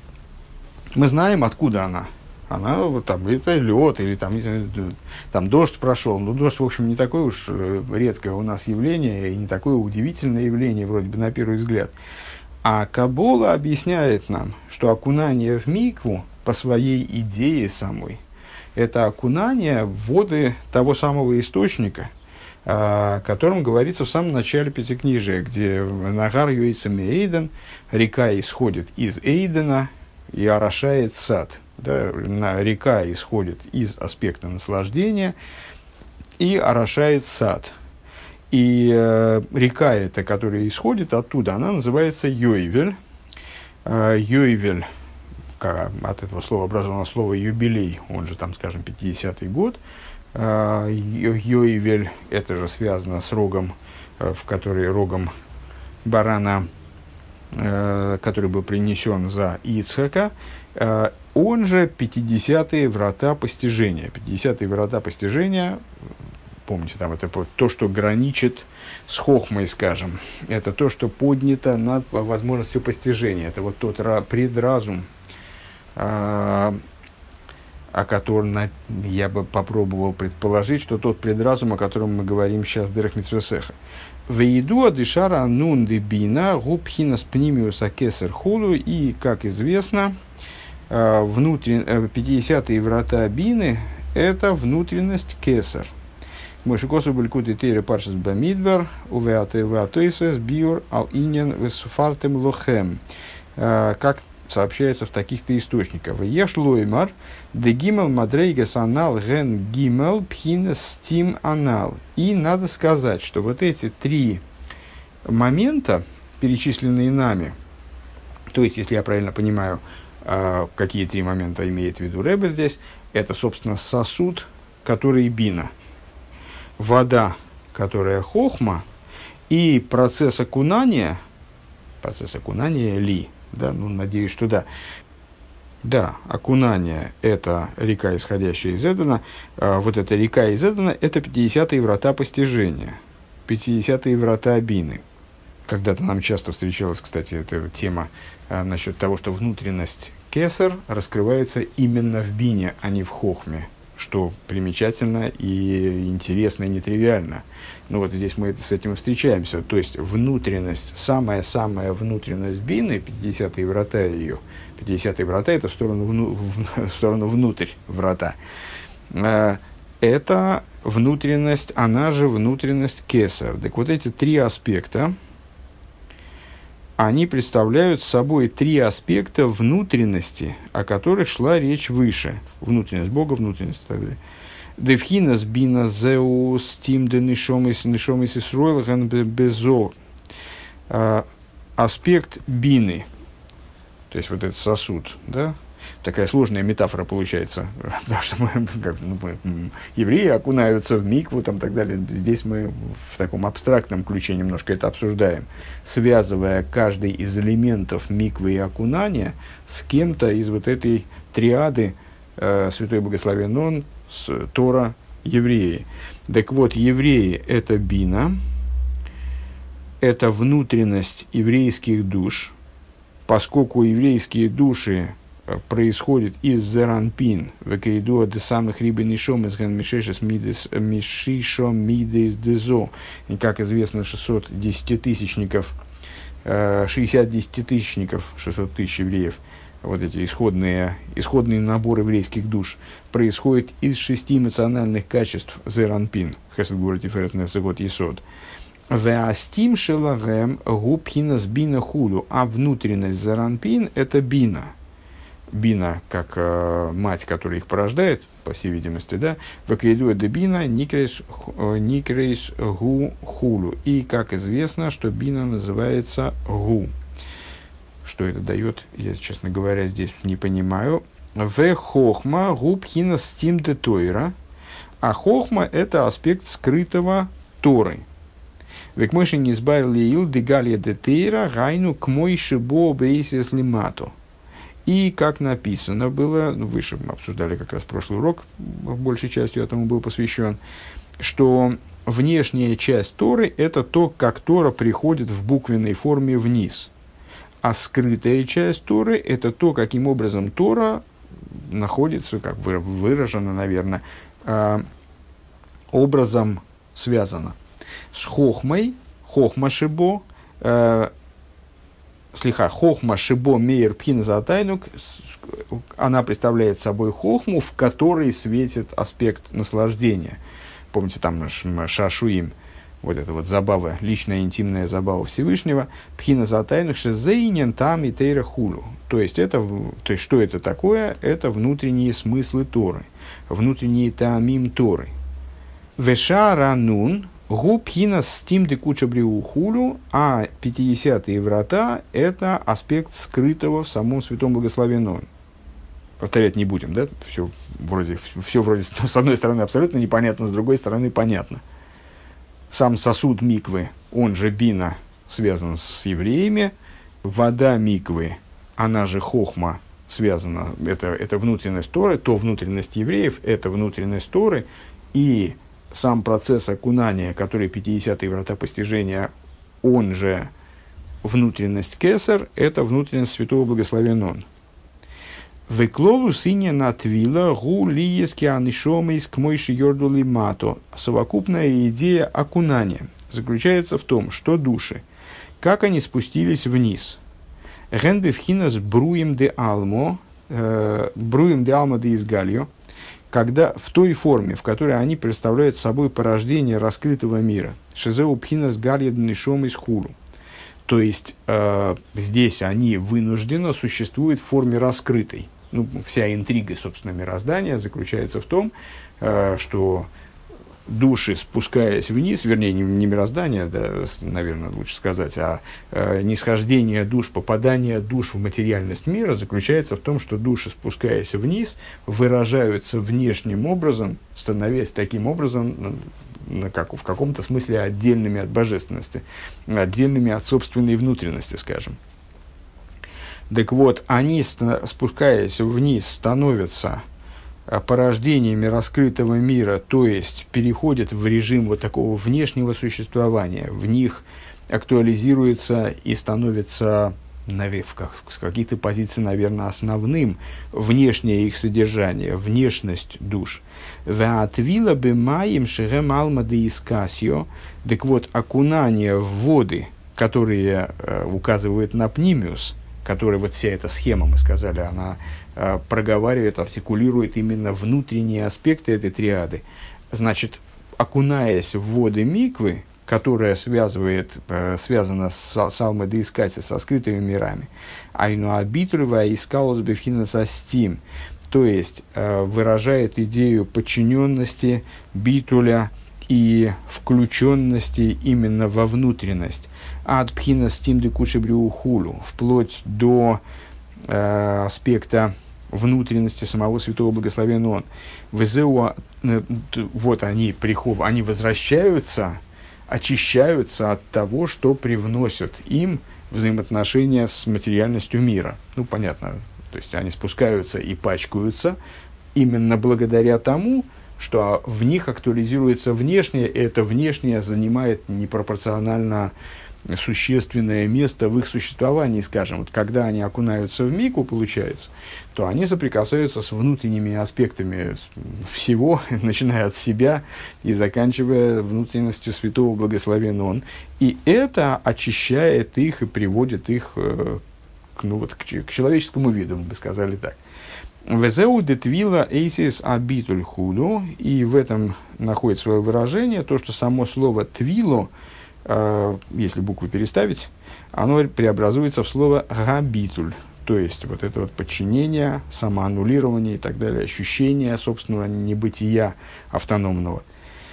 Мы знаем, откуда она. Она это лед, или там дождь прошел. Дождь, в общем, не такое уж редкое у нас явление, и не такое удивительное явление, вроде бы, на первый взгляд. А Каббала объясняет нам, что окунание в микву по своей идее самой, это окунание в воды того самого источника, о котором говорится в самом начале Пятикнижия, где Нагар Йойцем Эйден, река исходит из Эйдена и орошает сад. Река исходит из аспекта наслаждения и орошает сад. И река эта, которая исходит оттуда, она называется Йойвель. Йойвель, от этого слова образовано слово юбилей, он же, 50-й год. Йойвель, это же связано с рогом, рогом барана, который был принесен за Ицхака, он же 50-е врата постижения. 50-е врата постижения, помните, это то, что граничит с хохмой, скажем. Это то, что поднято над возможностью постижения. Это тот предразум, о котором я бы попробовал предположить, что тот предразум, о котором мы говорим сейчас в Дерех Мицвот Сеха. «Веиду адишара нун дебина губхинас пнимиус акесер хулу». И, как известно, 50-е врата бины – это внутренность кесар. Мошикосу белькут и тейре паршас бамидбар, увеатойсвес биур ал иньян весуфартем лохем. Как сообщается в таких-то источниках. «Еш лоймар, де гимел мадрейгас анал ген гимел пхинес стим анал». И надо сказать, что эти три момента, перечисленные нами, то есть, если я правильно понимаю, какие три момента имеет в виду Ребе здесь, это, собственно, сосуд, который бина, вода, которая хохма, и процесс окунания ли, надеюсь, что да, Да, окунание – это река, исходящая из Эдена. Вот эта река из Эдена – это 50-е врата постижения, 50-е врата Бины. Когда-то нам часто встречалась, кстати, эта тема насчет того, что внутренность Кесар раскрывается именно в Бине, а не в Хохме, что примечательно и интересно, и нетривиально. Ну вот здесь мы с этим встречаемся. То есть внутренность, самая-самая внутренность Бины, 50-е врата ее, 50-е врата – это в сторону внутрь врата. Это внутренность, она же внутренность Кесар. Так вот эти три аспекта, они представляют собой три аспекта внутренности, о которых шла речь выше. Внутренность Бога, внутренность и так далее. Девхинас бина зеус тим де нишомис исруэлхэн безо. Аспект бины, то есть вот этот сосуд, да? Такая сложная метафора получается, потому что евреи окунаются в микву, там, так далее. Здесь мы в таком абстрактном ключе немножко это обсуждаем, связывая каждый из элементов миквы и окунания с кем-то из вот этой триады Святой Благословен Он, Тора, евреи. Так вот, евреи – это бина, это внутренность еврейских душ, поскольку еврейские души происходит из зеранпин, векейдуа де самых рибен нишом из ген мишешес мишишо мидес дезо. И, как известно, 600 десятитысячников, 60 десятитысячников, 600 тысяч евреев, вот эти исходный набор еврейских душ, происходит из 6 эмоциональных качеств зеранпин, хесед гурати ферес нефсегот есод. Веастим шелагем губхинас бина худу, а внутренность зеранпин – это бина. Бина, как мать, которая их порождает, по всей видимости, да, вакейдуа де бина никрейс гу хулу. И, как известно, что бина называется гу. Что это дает, я, честно говоря, здесь не понимаю. В хохма гу пхина стим де тойра. А хохма – это аспект скрытого Торы. Век мойши не избавил ил дегалия де тейра гайну к мойши бо бейсис лимато. И, как написано было, выше мы обсуждали как раз прошлый урок, большей частью этому был посвящен, что внешняя часть Торы – это то, как Тора приходит в буквенной форме вниз. А скрытая часть Торы – это то, каким образом Тора находится, как выражено, наверное, образом связана с хохмой, хохма шибо, хохма шибо мейер пхин затайнук, она представляет собой хохму, в которой светит аспект наслаждения. Помните, там шашуим, вот эта вот забава, личная интимная забава Всевышнего, пхина затайнук шезейнен там и тейра хулу. То есть, что это такое? Это внутренние смыслы Торы, внутренние таамим Торы. Вешара нун губхина стим де куча бриухулю, а 50-е врата – это аспект скрытого в самом Святом Благословенном. Повторять не будем, да? Все вроде с одной стороны абсолютно непонятно, с другой стороны понятно. Сам сосуд миквы, он же бина, связан с евреями. Вода миквы, она же хохма, связана, это внутренность Торы, то внутренность евреев, это внутренность Торы, и сам процесс окунания, который 50-е врата постижения, он же внутренность Кесар, это внутренность Святого Благословен Он. Веклолу синя натвила гу лиески анишомейс к мойши йорду лимато. Совокупная идея окунания заключается в том, что души, как они спустились вниз. Генбевхинас бруем де алмо де изгальо, когда в той форме, в которой они представляют собой порождение раскрытого мира. Шизеу пхинас галья днишом из хулу. То есть, здесь они вынужденно существуют в форме раскрытой. Ну, вся интрига, собственно, мироздания заключается в том, что души, спускаясь вниз, вернее, не мироздание, да, наверное, лучше сказать, а нисхождение душ, попадание душ в материальность мира заключается в том, что души, спускаясь вниз, выражаются внешним образом, становясь таким образом, как в каком-то смысле отдельными от божественности, отдельными от собственной внутренности, скажем. Так вот, они, спускаясь вниз, становятся порождениями раскрытого мира, то есть переходят в режим вот такого внешнего существования, в них актуализируется и становится с каких-то позиций, наверное, основным внешнее их содержание, внешность душ. «Веатвила бемаим шерем алма де искасио». Так вот, окунание в воды, которые указывают на пнимиус, которая вот вся эта схема, мы сказали, она проговаривает, артикулирует именно внутренние аспекты этой триады. Значит, окунаясь в воды миквы, которая связана с Алма де Искаси, со скрытыми мирами, айну абитурва искалус бевхина састим, то есть выражает идею подчиненности, битуля и включенности именно во внутренность. От пхина стим де кушебриухулю, вплоть до аспекта внутренности самого Святого Благословен Он. Вот они возвращаются, очищаются от того, что привносят им взаимоотношения с материальностью мира. Ну, понятно, то есть они спускаются и пачкаются именно благодаря тому, что в них актуализируется внешнее, и это внешнее занимает непропорционально существенное место в их существовании, скажем. Вот когда они окунаются в микву, получается, то они соприкасаются с внутренними аспектами всего, начиная от себя и заканчивая внутренностью Святого Благословен Он. И это очищает их и приводит их к человеческому виду, мы бы сказали так. «Везеу детвила эйсис абитуль худу». И в этом находит свое выражение то, что само слово «твило», если букву переставить, оно преобразуется в слово «габитуль», то есть вот это вот подчинение, самоаннулирование и так далее, ощущение собственного небытия автономного.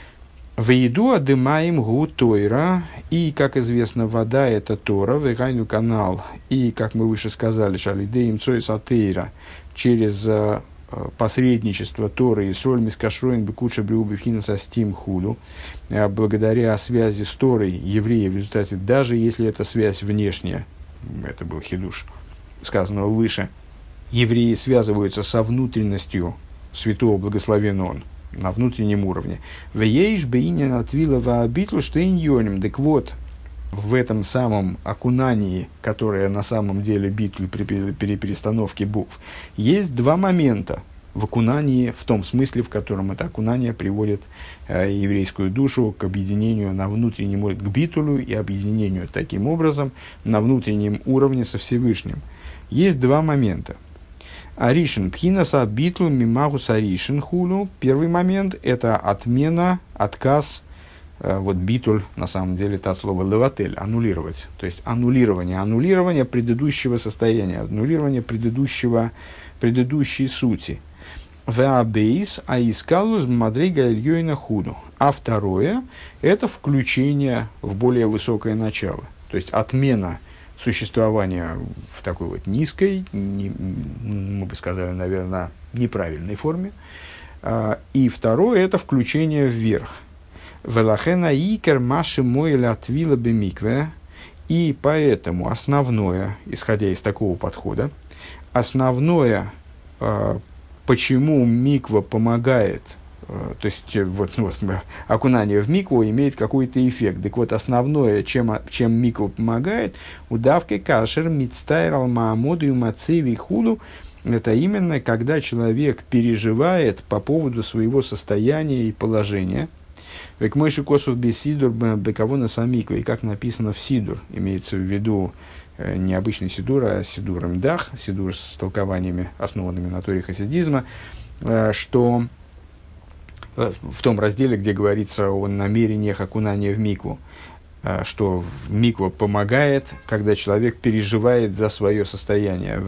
«Веиду адымаим гу тойра», и, как известно, вода – это Тора, «вегайну канал», и, как мы выше сказали, «шалидеим цойс атеира», через посредничество Торы и соль мискашроин бекуча брюбифхина со стим худу, благодаря связи с Торой евреи в результате, даже если это связь внешняя, это был хидуш, сказанного выше, евреи связываются со внутренностью Святого Благословен Он, на внутреннем уровне. «Вееш бейнин отвила ваабитлу штейньоним». Так вот, в этом самом окунании, которое на самом деле битуль при перестановке букв, есть два момента в окунании, в том смысле, в котором это окунание приводит еврейскую душу к объединению на внутреннем уровне, к битулю и объединению таким образом на внутреннем уровне со Всевышним. Есть два момента. Аришин пхинаса битул мимагус аришин хулу. Первый момент – это отмена, отказ. Вот битуль, на самом деле, это от слова леватель, аннулировать. То есть аннулирование предыдущего состояния, аннулирование предыдущей сути. Веабейс аискалус мадрига ильёйна худу. А второе – это включение в более высокое начало. То есть отмена существования в такой вот низкой, мы бы сказали, наверное, неправильной форме. И второе – это включение вверх. Велахена икер маши мой латвила бемикве. И поэтому основное, исходя из такого подхода, основное, почему миква помогает, то есть окунание в микву имеет какой-то эффект. Так вот, основное, чем миква помогает, удавки кашер мицтайрал маамоду и мацеви худу, это именно когда человек переживает по поводу своего состояния и положения. Век мойши косов бесидур бекавона самиква, и как написано в сидур, имеется в виду не обычный сидур, а сидур мдах, сидур с толкованиями, основанными на торе хасидизма, что в том разделе, где говорится о намерениях окунания в микву, что миква помогает, когда человек переживает за свое состояние.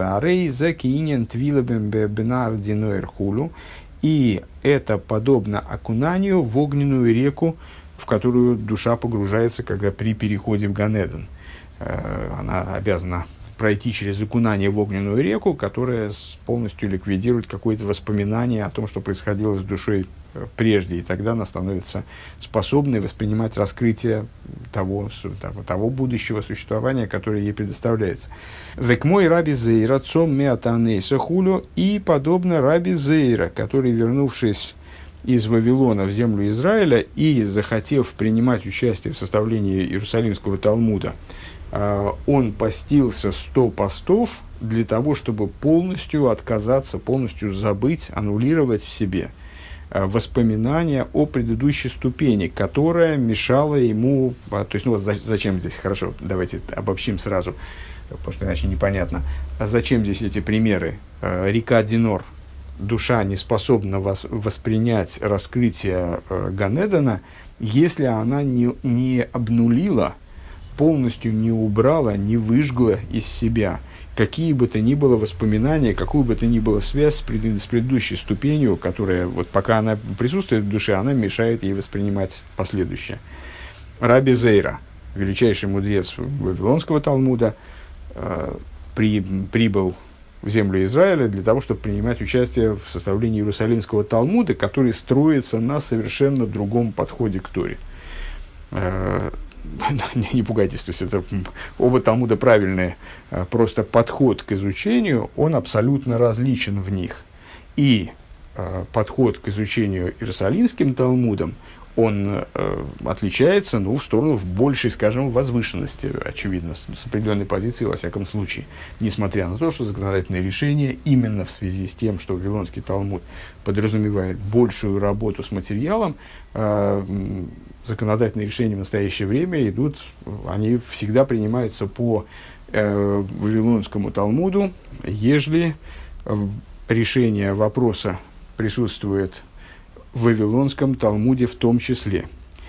И это подобно окунанию в огненную реку, в которую душа погружается, когда при переходе в Ганеден. Она обязана пройти через окунание в огненную реку, которая полностью ликвидирует какое-то воспоминание о том, что происходило с душой прежде, и тогда она становится способной воспринимать раскрытие того будущего существования, которое ей предоставляется. «Век мой раби Зейра, цом меатанейса хулю», и подобно раби Зейра, который, вернувшись из Вавилона в землю Израиля и захотев принимать участие в составлении Иерусалимского Талмуда, он постился 100 постов для того, чтобы полностью отказаться, полностью забыть, аннулировать в себе воспоминания о предыдущей ступени, которая мешала ему... То есть, зачем здесь? Хорошо, давайте обобщим сразу, потому что иначе непонятно. А зачем здесь эти примеры? Река Динор. Душа не способна воспринять раскрытие Ганедана, если она не обнулила, полностью не убрала, не выжгла из себя какие бы то ни было воспоминания, какую бы то ни было связь с предыдущей ступенью, которая, вот пока она присутствует в душе, она мешает ей воспринимать последующее. Раби Зейра, величайший мудрец Вавилонского Талмуда, прибыл в землю Израиля для того, чтобы принимать участие в составлении Иерусалимского Талмуда, который строится на совершенно другом подходе к Торе. Не пугайтесь, то есть это оба Талмуда правильные, просто подход к изучению, он абсолютно различен в них. И подход к изучению Иерусалимским Талмудом, он отличается, в сторону в большей, скажем, возвышенности, очевидно, с определенной позиции, во всяком случае. Несмотря на то, что законодательное решение именно в связи с тем, что Вавилонский Талмуд подразумевает большую работу с материалом, законодательные решения в настоящее время они всегда принимаются по Вавилонскому Талмуду, ежели решение вопроса присутствует в Вавилонском Талмуде в том числе.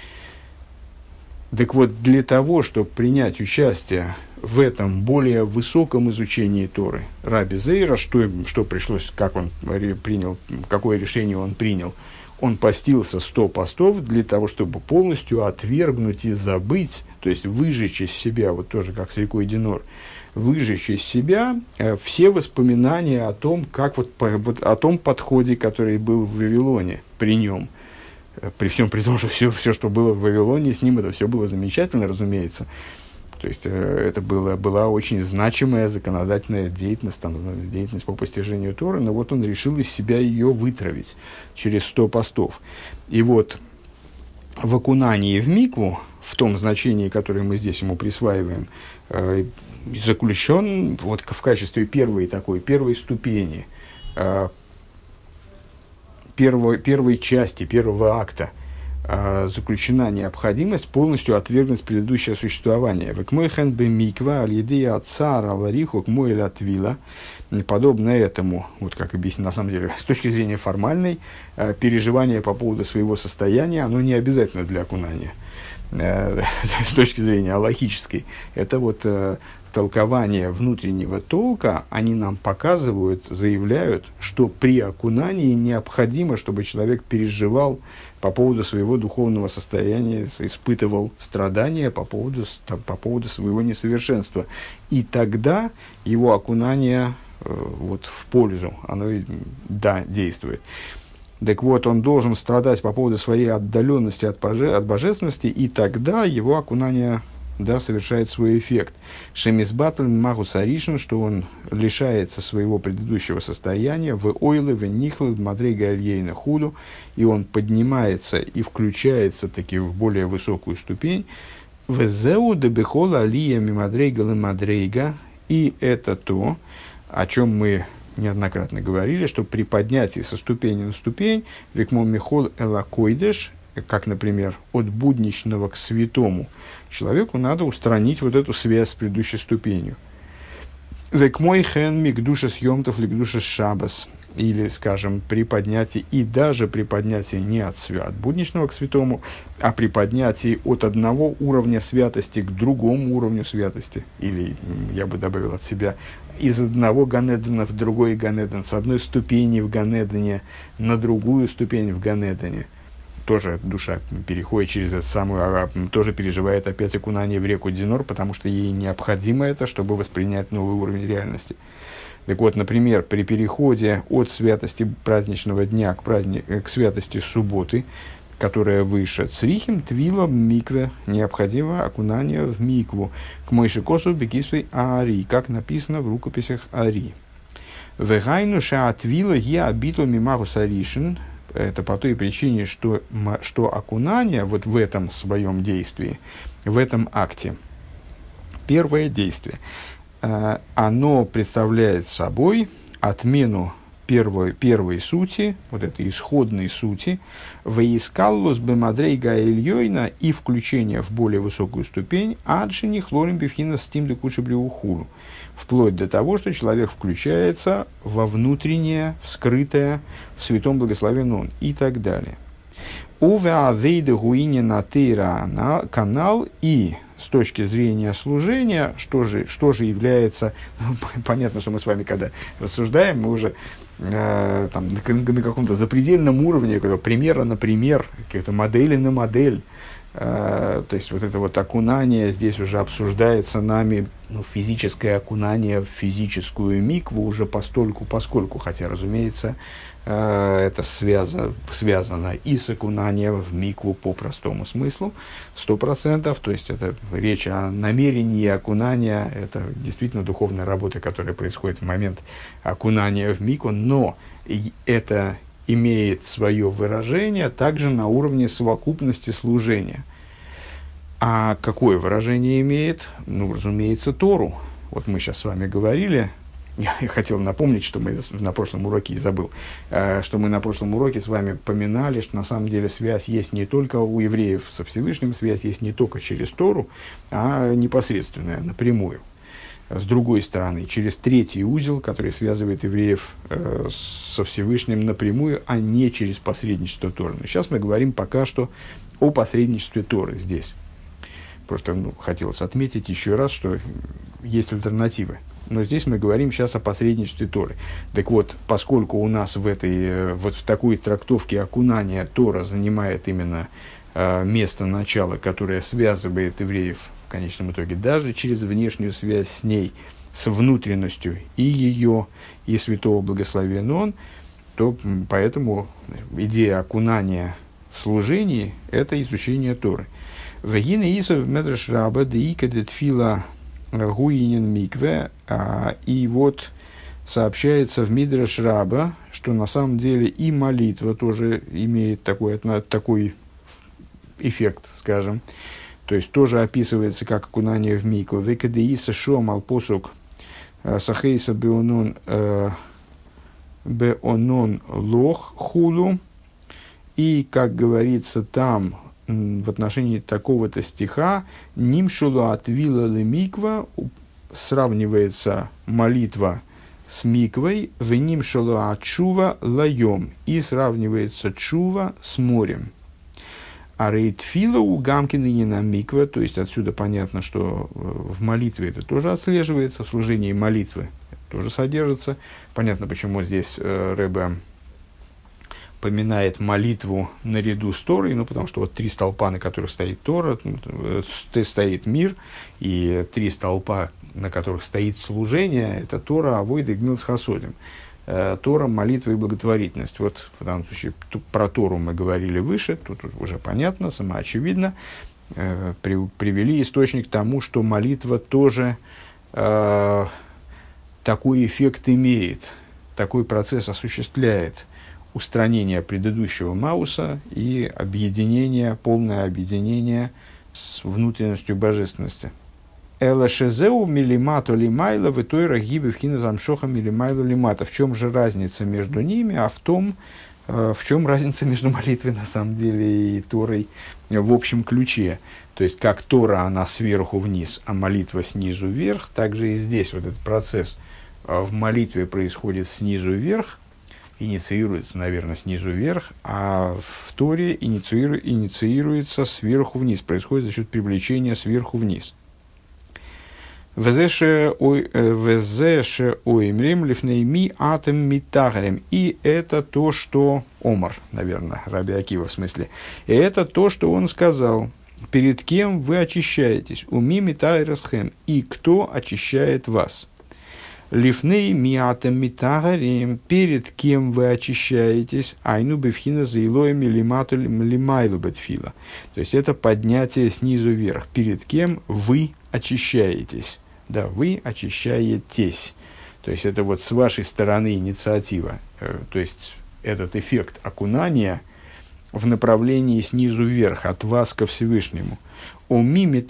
Так вот, для того, чтобы принять участие в этом более высоком изучении Торы, раби Зейра, что пришлось, как он принял, какое решение он принял, он постился 100 постов для того, чтобы полностью отвергнуть и забыть, то есть выжечь из себя, вот тоже как с рекой Динор, выжечь из себя все воспоминания о том, о том подходе, который был в Вавилоне при нем. При всем при том, что все, что было в Вавилоне, с ним это все было замечательно, разумеется. То есть это была очень значимая законодательная деятельность, деятельность по постижению Торы, но вот он решил из себя ее вытравить через 100 постов. И вот в окунании в микву, в том значении, которое мы здесь ему присваиваем, заключен вот в качестве первой ступени, первой части, первого акта, заключена необходимость полностью отвергнуть предыдущее существование. Векмойхэн бе миква аль-едея цара лариху кмоэль атвила. Подобно этому, вот как объяснить, на самом деле, с точки зрения формальной, переживание по поводу своего состояния, оно не обязательно для окунания. С точки зрения алахической, это вот толкование внутреннего толка, они нам показывают, заявляют, что при окунании необходимо, чтобы человек переживал по поводу своего духовного состояния, испытывал страдания по поводу своего несовершенства. И тогда его окунание в пользу, оно действует. Так вот, он должен страдать по поводу своей отдаленности от божественности, и тогда его окунание совершает свой эффект. Шемизбатль магус аришин, что он лишается своего предыдущего состояния, в ойлы, в нихлы, в мадрейга альейна худу, и он поднимается и включается таки в более высокую ступень. В зеу дебехола алия мимадрейга лемадрейга, и это то, о чем мы неоднократно говорили, что при поднятии со ступени на ступень, векмон михол элакойдеш, как, например, от будничного к святому, человеку надо устранить вот эту связь с предыдущей ступенью. Векмой хэн микдуша съемтов ликдуша шабас, или, скажем, при поднятии, и даже при поднятии не от будничного к святому, а при поднятии от одного уровня святости к другому уровню святости, или, я бы добавил от себя, из одного Ганедана в другой Ганедан, с одной ступени в Ганедане на другую ступень в Ганедане. Тоже душа переходит через эту самую, тоже переживает опять окунание в реку Динор, потому что ей необходимо это, чтобы воспринять новый уровень реальности. Так вот, например, при переходе от святости праздничного дня к святости субботы, которая выше црихим, твила, микве, необходимо окунание в микву, к мойшикосу бекисвей аари, как написано в рукописях Ари. Вегайну шаатвила я обиту мимаху саришин. Это по той причине, что окунание вот в этом своем действии, в этом акте, первое действие, оно представляет собой отмену первой сути, вот этой исходной сути, «Ваискаллус бемадрей гаэльёйна» и включение в более высокую ступень «Адшини хлорим бифхина стим декуши бриухуру», вплоть до того, что человек включается во внутреннее, в скрытое, в святом благословен он и так далее. «Уве авейда гуине натыра» канал и с точки зрения служения, что же является, понятно, что мы с вами, когда рассуждаем, мы уже там, на каком-то запредельном уровне, примера на пример, какие-то модели на модель. То есть вот это вот окунание здесь уже обсуждается нами, физическое окунание в физическую микву уже поскольку, хотя, разумеется, это связано и с окунанием в микву по простому смыслу, 100%, то есть это речь о намерении окунания, это действительно духовная работа, которая происходит в момент окунания в микву, но это имеет свое выражение также на уровне совокупности служения. А какое выражение имеет? Разумеется, Тору. Вот мы сейчас с вами говорили, я хотел напомнить, что мы на прошлом уроке, и забыл, что мы на прошлом уроке с вами поминали, что на самом деле связь есть не только у евреев со Всевышним, связь есть не только через Тору, а непосредственная, напрямую. С другой стороны, через третий узел, который связывает евреев со Всевышним напрямую, а не через посредничество Торы. Но сейчас мы говорим пока что о посредничестве Торы здесь. Просто хотелось отметить еще раз, что есть альтернативы. Но здесь мы говорим сейчас о посредничестве Торы. Так вот, поскольку у нас в такой трактовке окунания Тора занимает именно место начала, которое связывает евреев в конечном итоге даже через внешнюю связь с ней, с внутренностью и ее, и святого благословен он, то поэтому идея окунания в служении – это изучение Торы. «Вегине Исов медреш раба деика детфила гуинин микве». И вот сообщается в Мидраш Раба, что на самом деле и молитва тоже имеет такой эффект, скажем. То есть тоже описывается как окунание в микву. «Векадеиса шомал посук сахейса беонон лох хулу». И, как говорится там, в отношении такого-то стиха, «Нимшулу отвила ли миква» сравнивается молитва с миквой, «В нимшулу отчува лаем» и сравнивается чува с морем. А рейтфила у гамкины не на миква, то есть отсюда понятно, что в молитве это тоже отслеживается, в служении молитвы тоже содержится. Понятно, почему здесь Ребе поминает молитву наряду с Торой, потому что вот 3 столпа, на которых стоит Тора, стоит мир, и 3 столпа, на которых стоит служение, это Тора, Авойд и Гмилс Хасодим. Тора, молитва и благотворительность. Вот в данном случае про Тору мы говорили выше, тут уже понятно, самоочевидно. Привели источник к тому, что молитва тоже такой эффект имеет, такой процесс осуществляет. Устранение предыдущего Мауса и объединение, полное объединение с внутренностью божественности. Эла шезеу милимату лимайла в итойра гибы в хиназамшоха милимайлу лимата. В чем же разница между ними, а в том, в чем разница между молитвой на самом деле и Торой в общем ключе. То есть, как Тора, она сверху вниз, а молитва снизу вверх, так же и здесь вот этот процесс в молитве происходит снизу вверх, инициируется, наверное, снизу вверх, а в Торе инициируется сверху вниз, происходит за счет привлечения сверху вниз. И это то, что Омар, наверное, Раби Акива в смысле, и это то, что он сказал: перед кем вы очищаетесь? Уми митайрасхем, и кто очищает вас? Лифней миатам митагарим, перед кем вы очищаетесь, айну бифхина за илоем или майлу бетфила. То есть это поднятие снизу вверх. Перед кем вы очищаетесь. Да, вы очищаетесь. То есть это вот с вашей стороны инициатива. То есть этот эффект окунания в направлении снизу вверх, от вас ко Всевышнему. А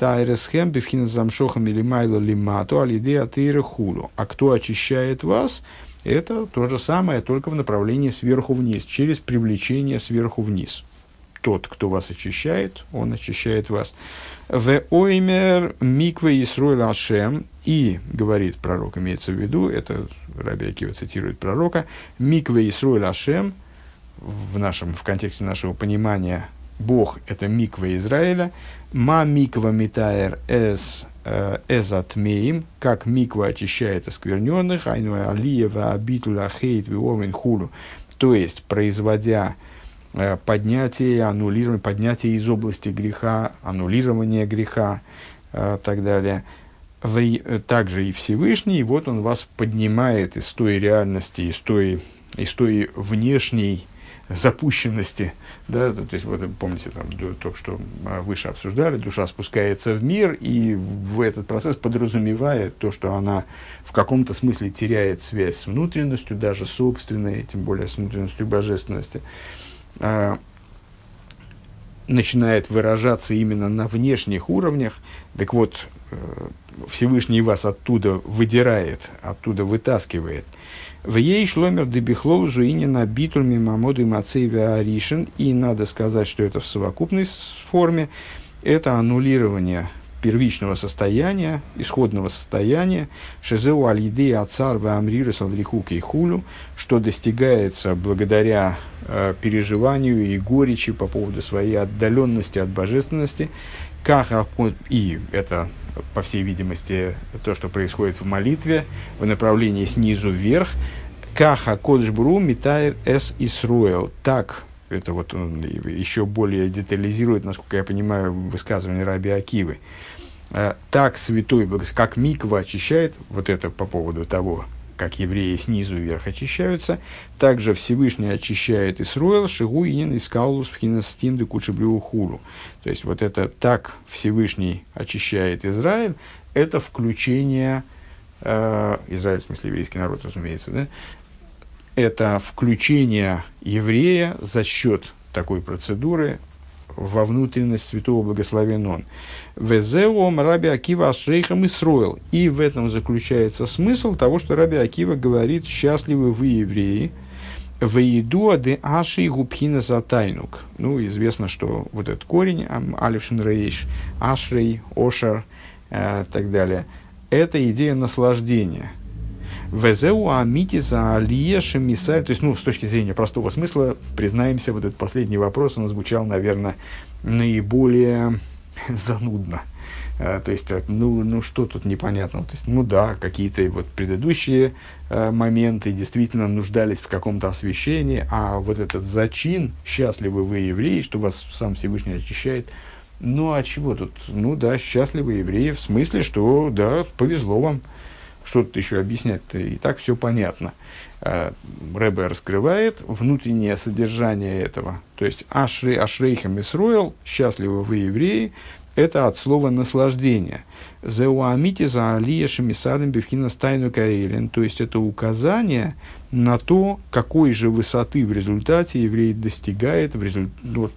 кто очищает вас, это то же самое, только в направлении сверху вниз, через привлечение сверху вниз. Тот, кто вас очищает, он очищает вас. В оймер микве Исруэль Ашем, и, говорит пророк, имеется в виду, это Раби Акива цитирует пророка, микве Исруэль Ашем, в контексте нашего понимания, Бог – это миква Израиля. Ма миква митаэр эзатмеим, как миква очищает оскверненных, айну алиева абитуля хейт виовен хулу, то есть производя поднятие, аннулирование, поднятие из области греха, аннулирование греха, так далее. Также и Всевышний, вот он вас поднимает из той реальности, из той внешней запущенности, да, то есть, вот, помните, там, только что выше обсуждали, душа спускается в мир, и в этот процесс подразумевает то, что она в каком-то смысле теряет связь с внутренностью, даже собственной, тем более с внутренностью божественности, начинает выражаться именно на внешних уровнях. Так вот, Всевышний вас оттуда выдирает, оттуда вытаскивает. В ей шломер дебихлол жуини на битульми мамоду и мацееве аришин. И надо сказать, что это в совокупной форме. Это аннулирование первичного состояния, исходного состояния, шезеу аль-идеи ацар ва амриры салдрихука и хулю, что достигается благодаря переживанию и горечи по поводу своей отдаленности от божественности, и это, по всей видимости, то, что происходит в молитве, в направлении снизу вверх, каха кодшбру митайр эс Исруэл. Так, это вот он еще более детализирует, насколько я понимаю, высказывание Раби Акивы. Так святой, как миква очищает, вот это по поводу того, как евреи снизу вверх очищаются, также Всевышний очищает Исруэл, шигуинин искаулус пхинастинды кучеблю хуру. То есть, вот это так Всевышний очищает Израиль, это включение, Израиль, в смысле еврейский народ, разумеется, да? Это включение еврея за счет такой процедуры во внутренность святого благословен он. Везеом Раби Акива ашрейхам Исруэл. И в этом заключается смысл того, что Раби Акива говорит: счастливы вы, евреи, веидуа де аши губхина затайнук. Ну, известно, что вот этот корень, алифшин рейш, ашрей, ошар, так далее, это идея наслаждения. Везеу амити за алиеша мисаль. То есть, ну, с точки зрения простого смысла, признаемся, вот этот последний вопрос, он звучал, наверное, наиболее занудно. То есть, ну, что тут непонятного? То есть, ну да, какие-то вот предыдущие моменты действительно нуждались в каком-то освящении, а вот этот зачин, счастливы вы, евреи, что вас сам Всевышний очищает, ну, а чего тут? Ну да, счастливы евреи, в смысле, что, да, повезло вам. Что тут еще объяснять-то? И так все понятно. Ребе раскрывает внутреннее содержание этого. То есть, ашрейхам Исруэл, счастливы вы, евреи, это от слова наслаждение. Зеуамити за алия шемисарим бифхина стайну каэлен. То есть, это указание на то, какой же высоты в результате еврей достигает, вот,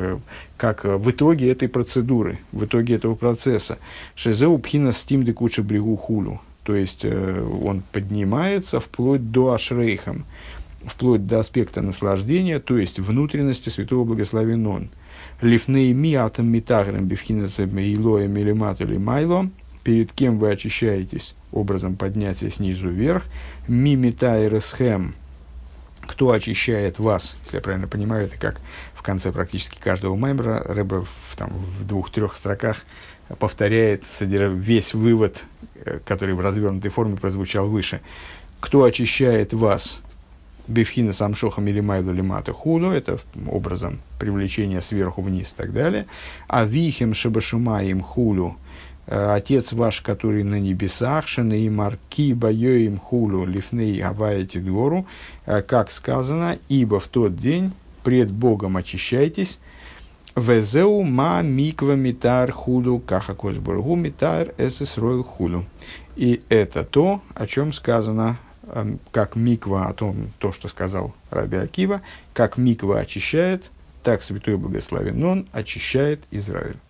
как в итоге этой процедуры, в итоге этого процесса. Шезеу пхина стим де куча брегу хулю. То есть, он поднимается вплоть до ашрейхам, вплоть до аспекта наслаждения, то есть внутренности святого благословен он. Лифней ми атом митагрем бифхинасем илоем или матули майло, перед кем вы очищаетесь образом поднятия снизу вверх, ми митайресхем, кто очищает вас, если я правильно понимаю, это как в конце практически каждого маймера Ребе в 2-3 строках повторяет весь вывод, который в развернутой форме прозвучал выше. Кто очищает вас, бифхина самшохам или майду лимата худу, это образом привлечения сверху вниз и так далее. А вихем шебашумаим хулю, Отец ваш, который на небесах, шаны и марки боёим хулю лифней аваете двору, как сказано, ибо в тот день пред Богом очищайтесь, везеу ма миква митар худу, каха кошбургу митар эсэс ройл худу. И это то, о чем сказано, как миква, то, что сказал Раби Акива, как миква очищает, так Святой Благословен Он очищает Израиль.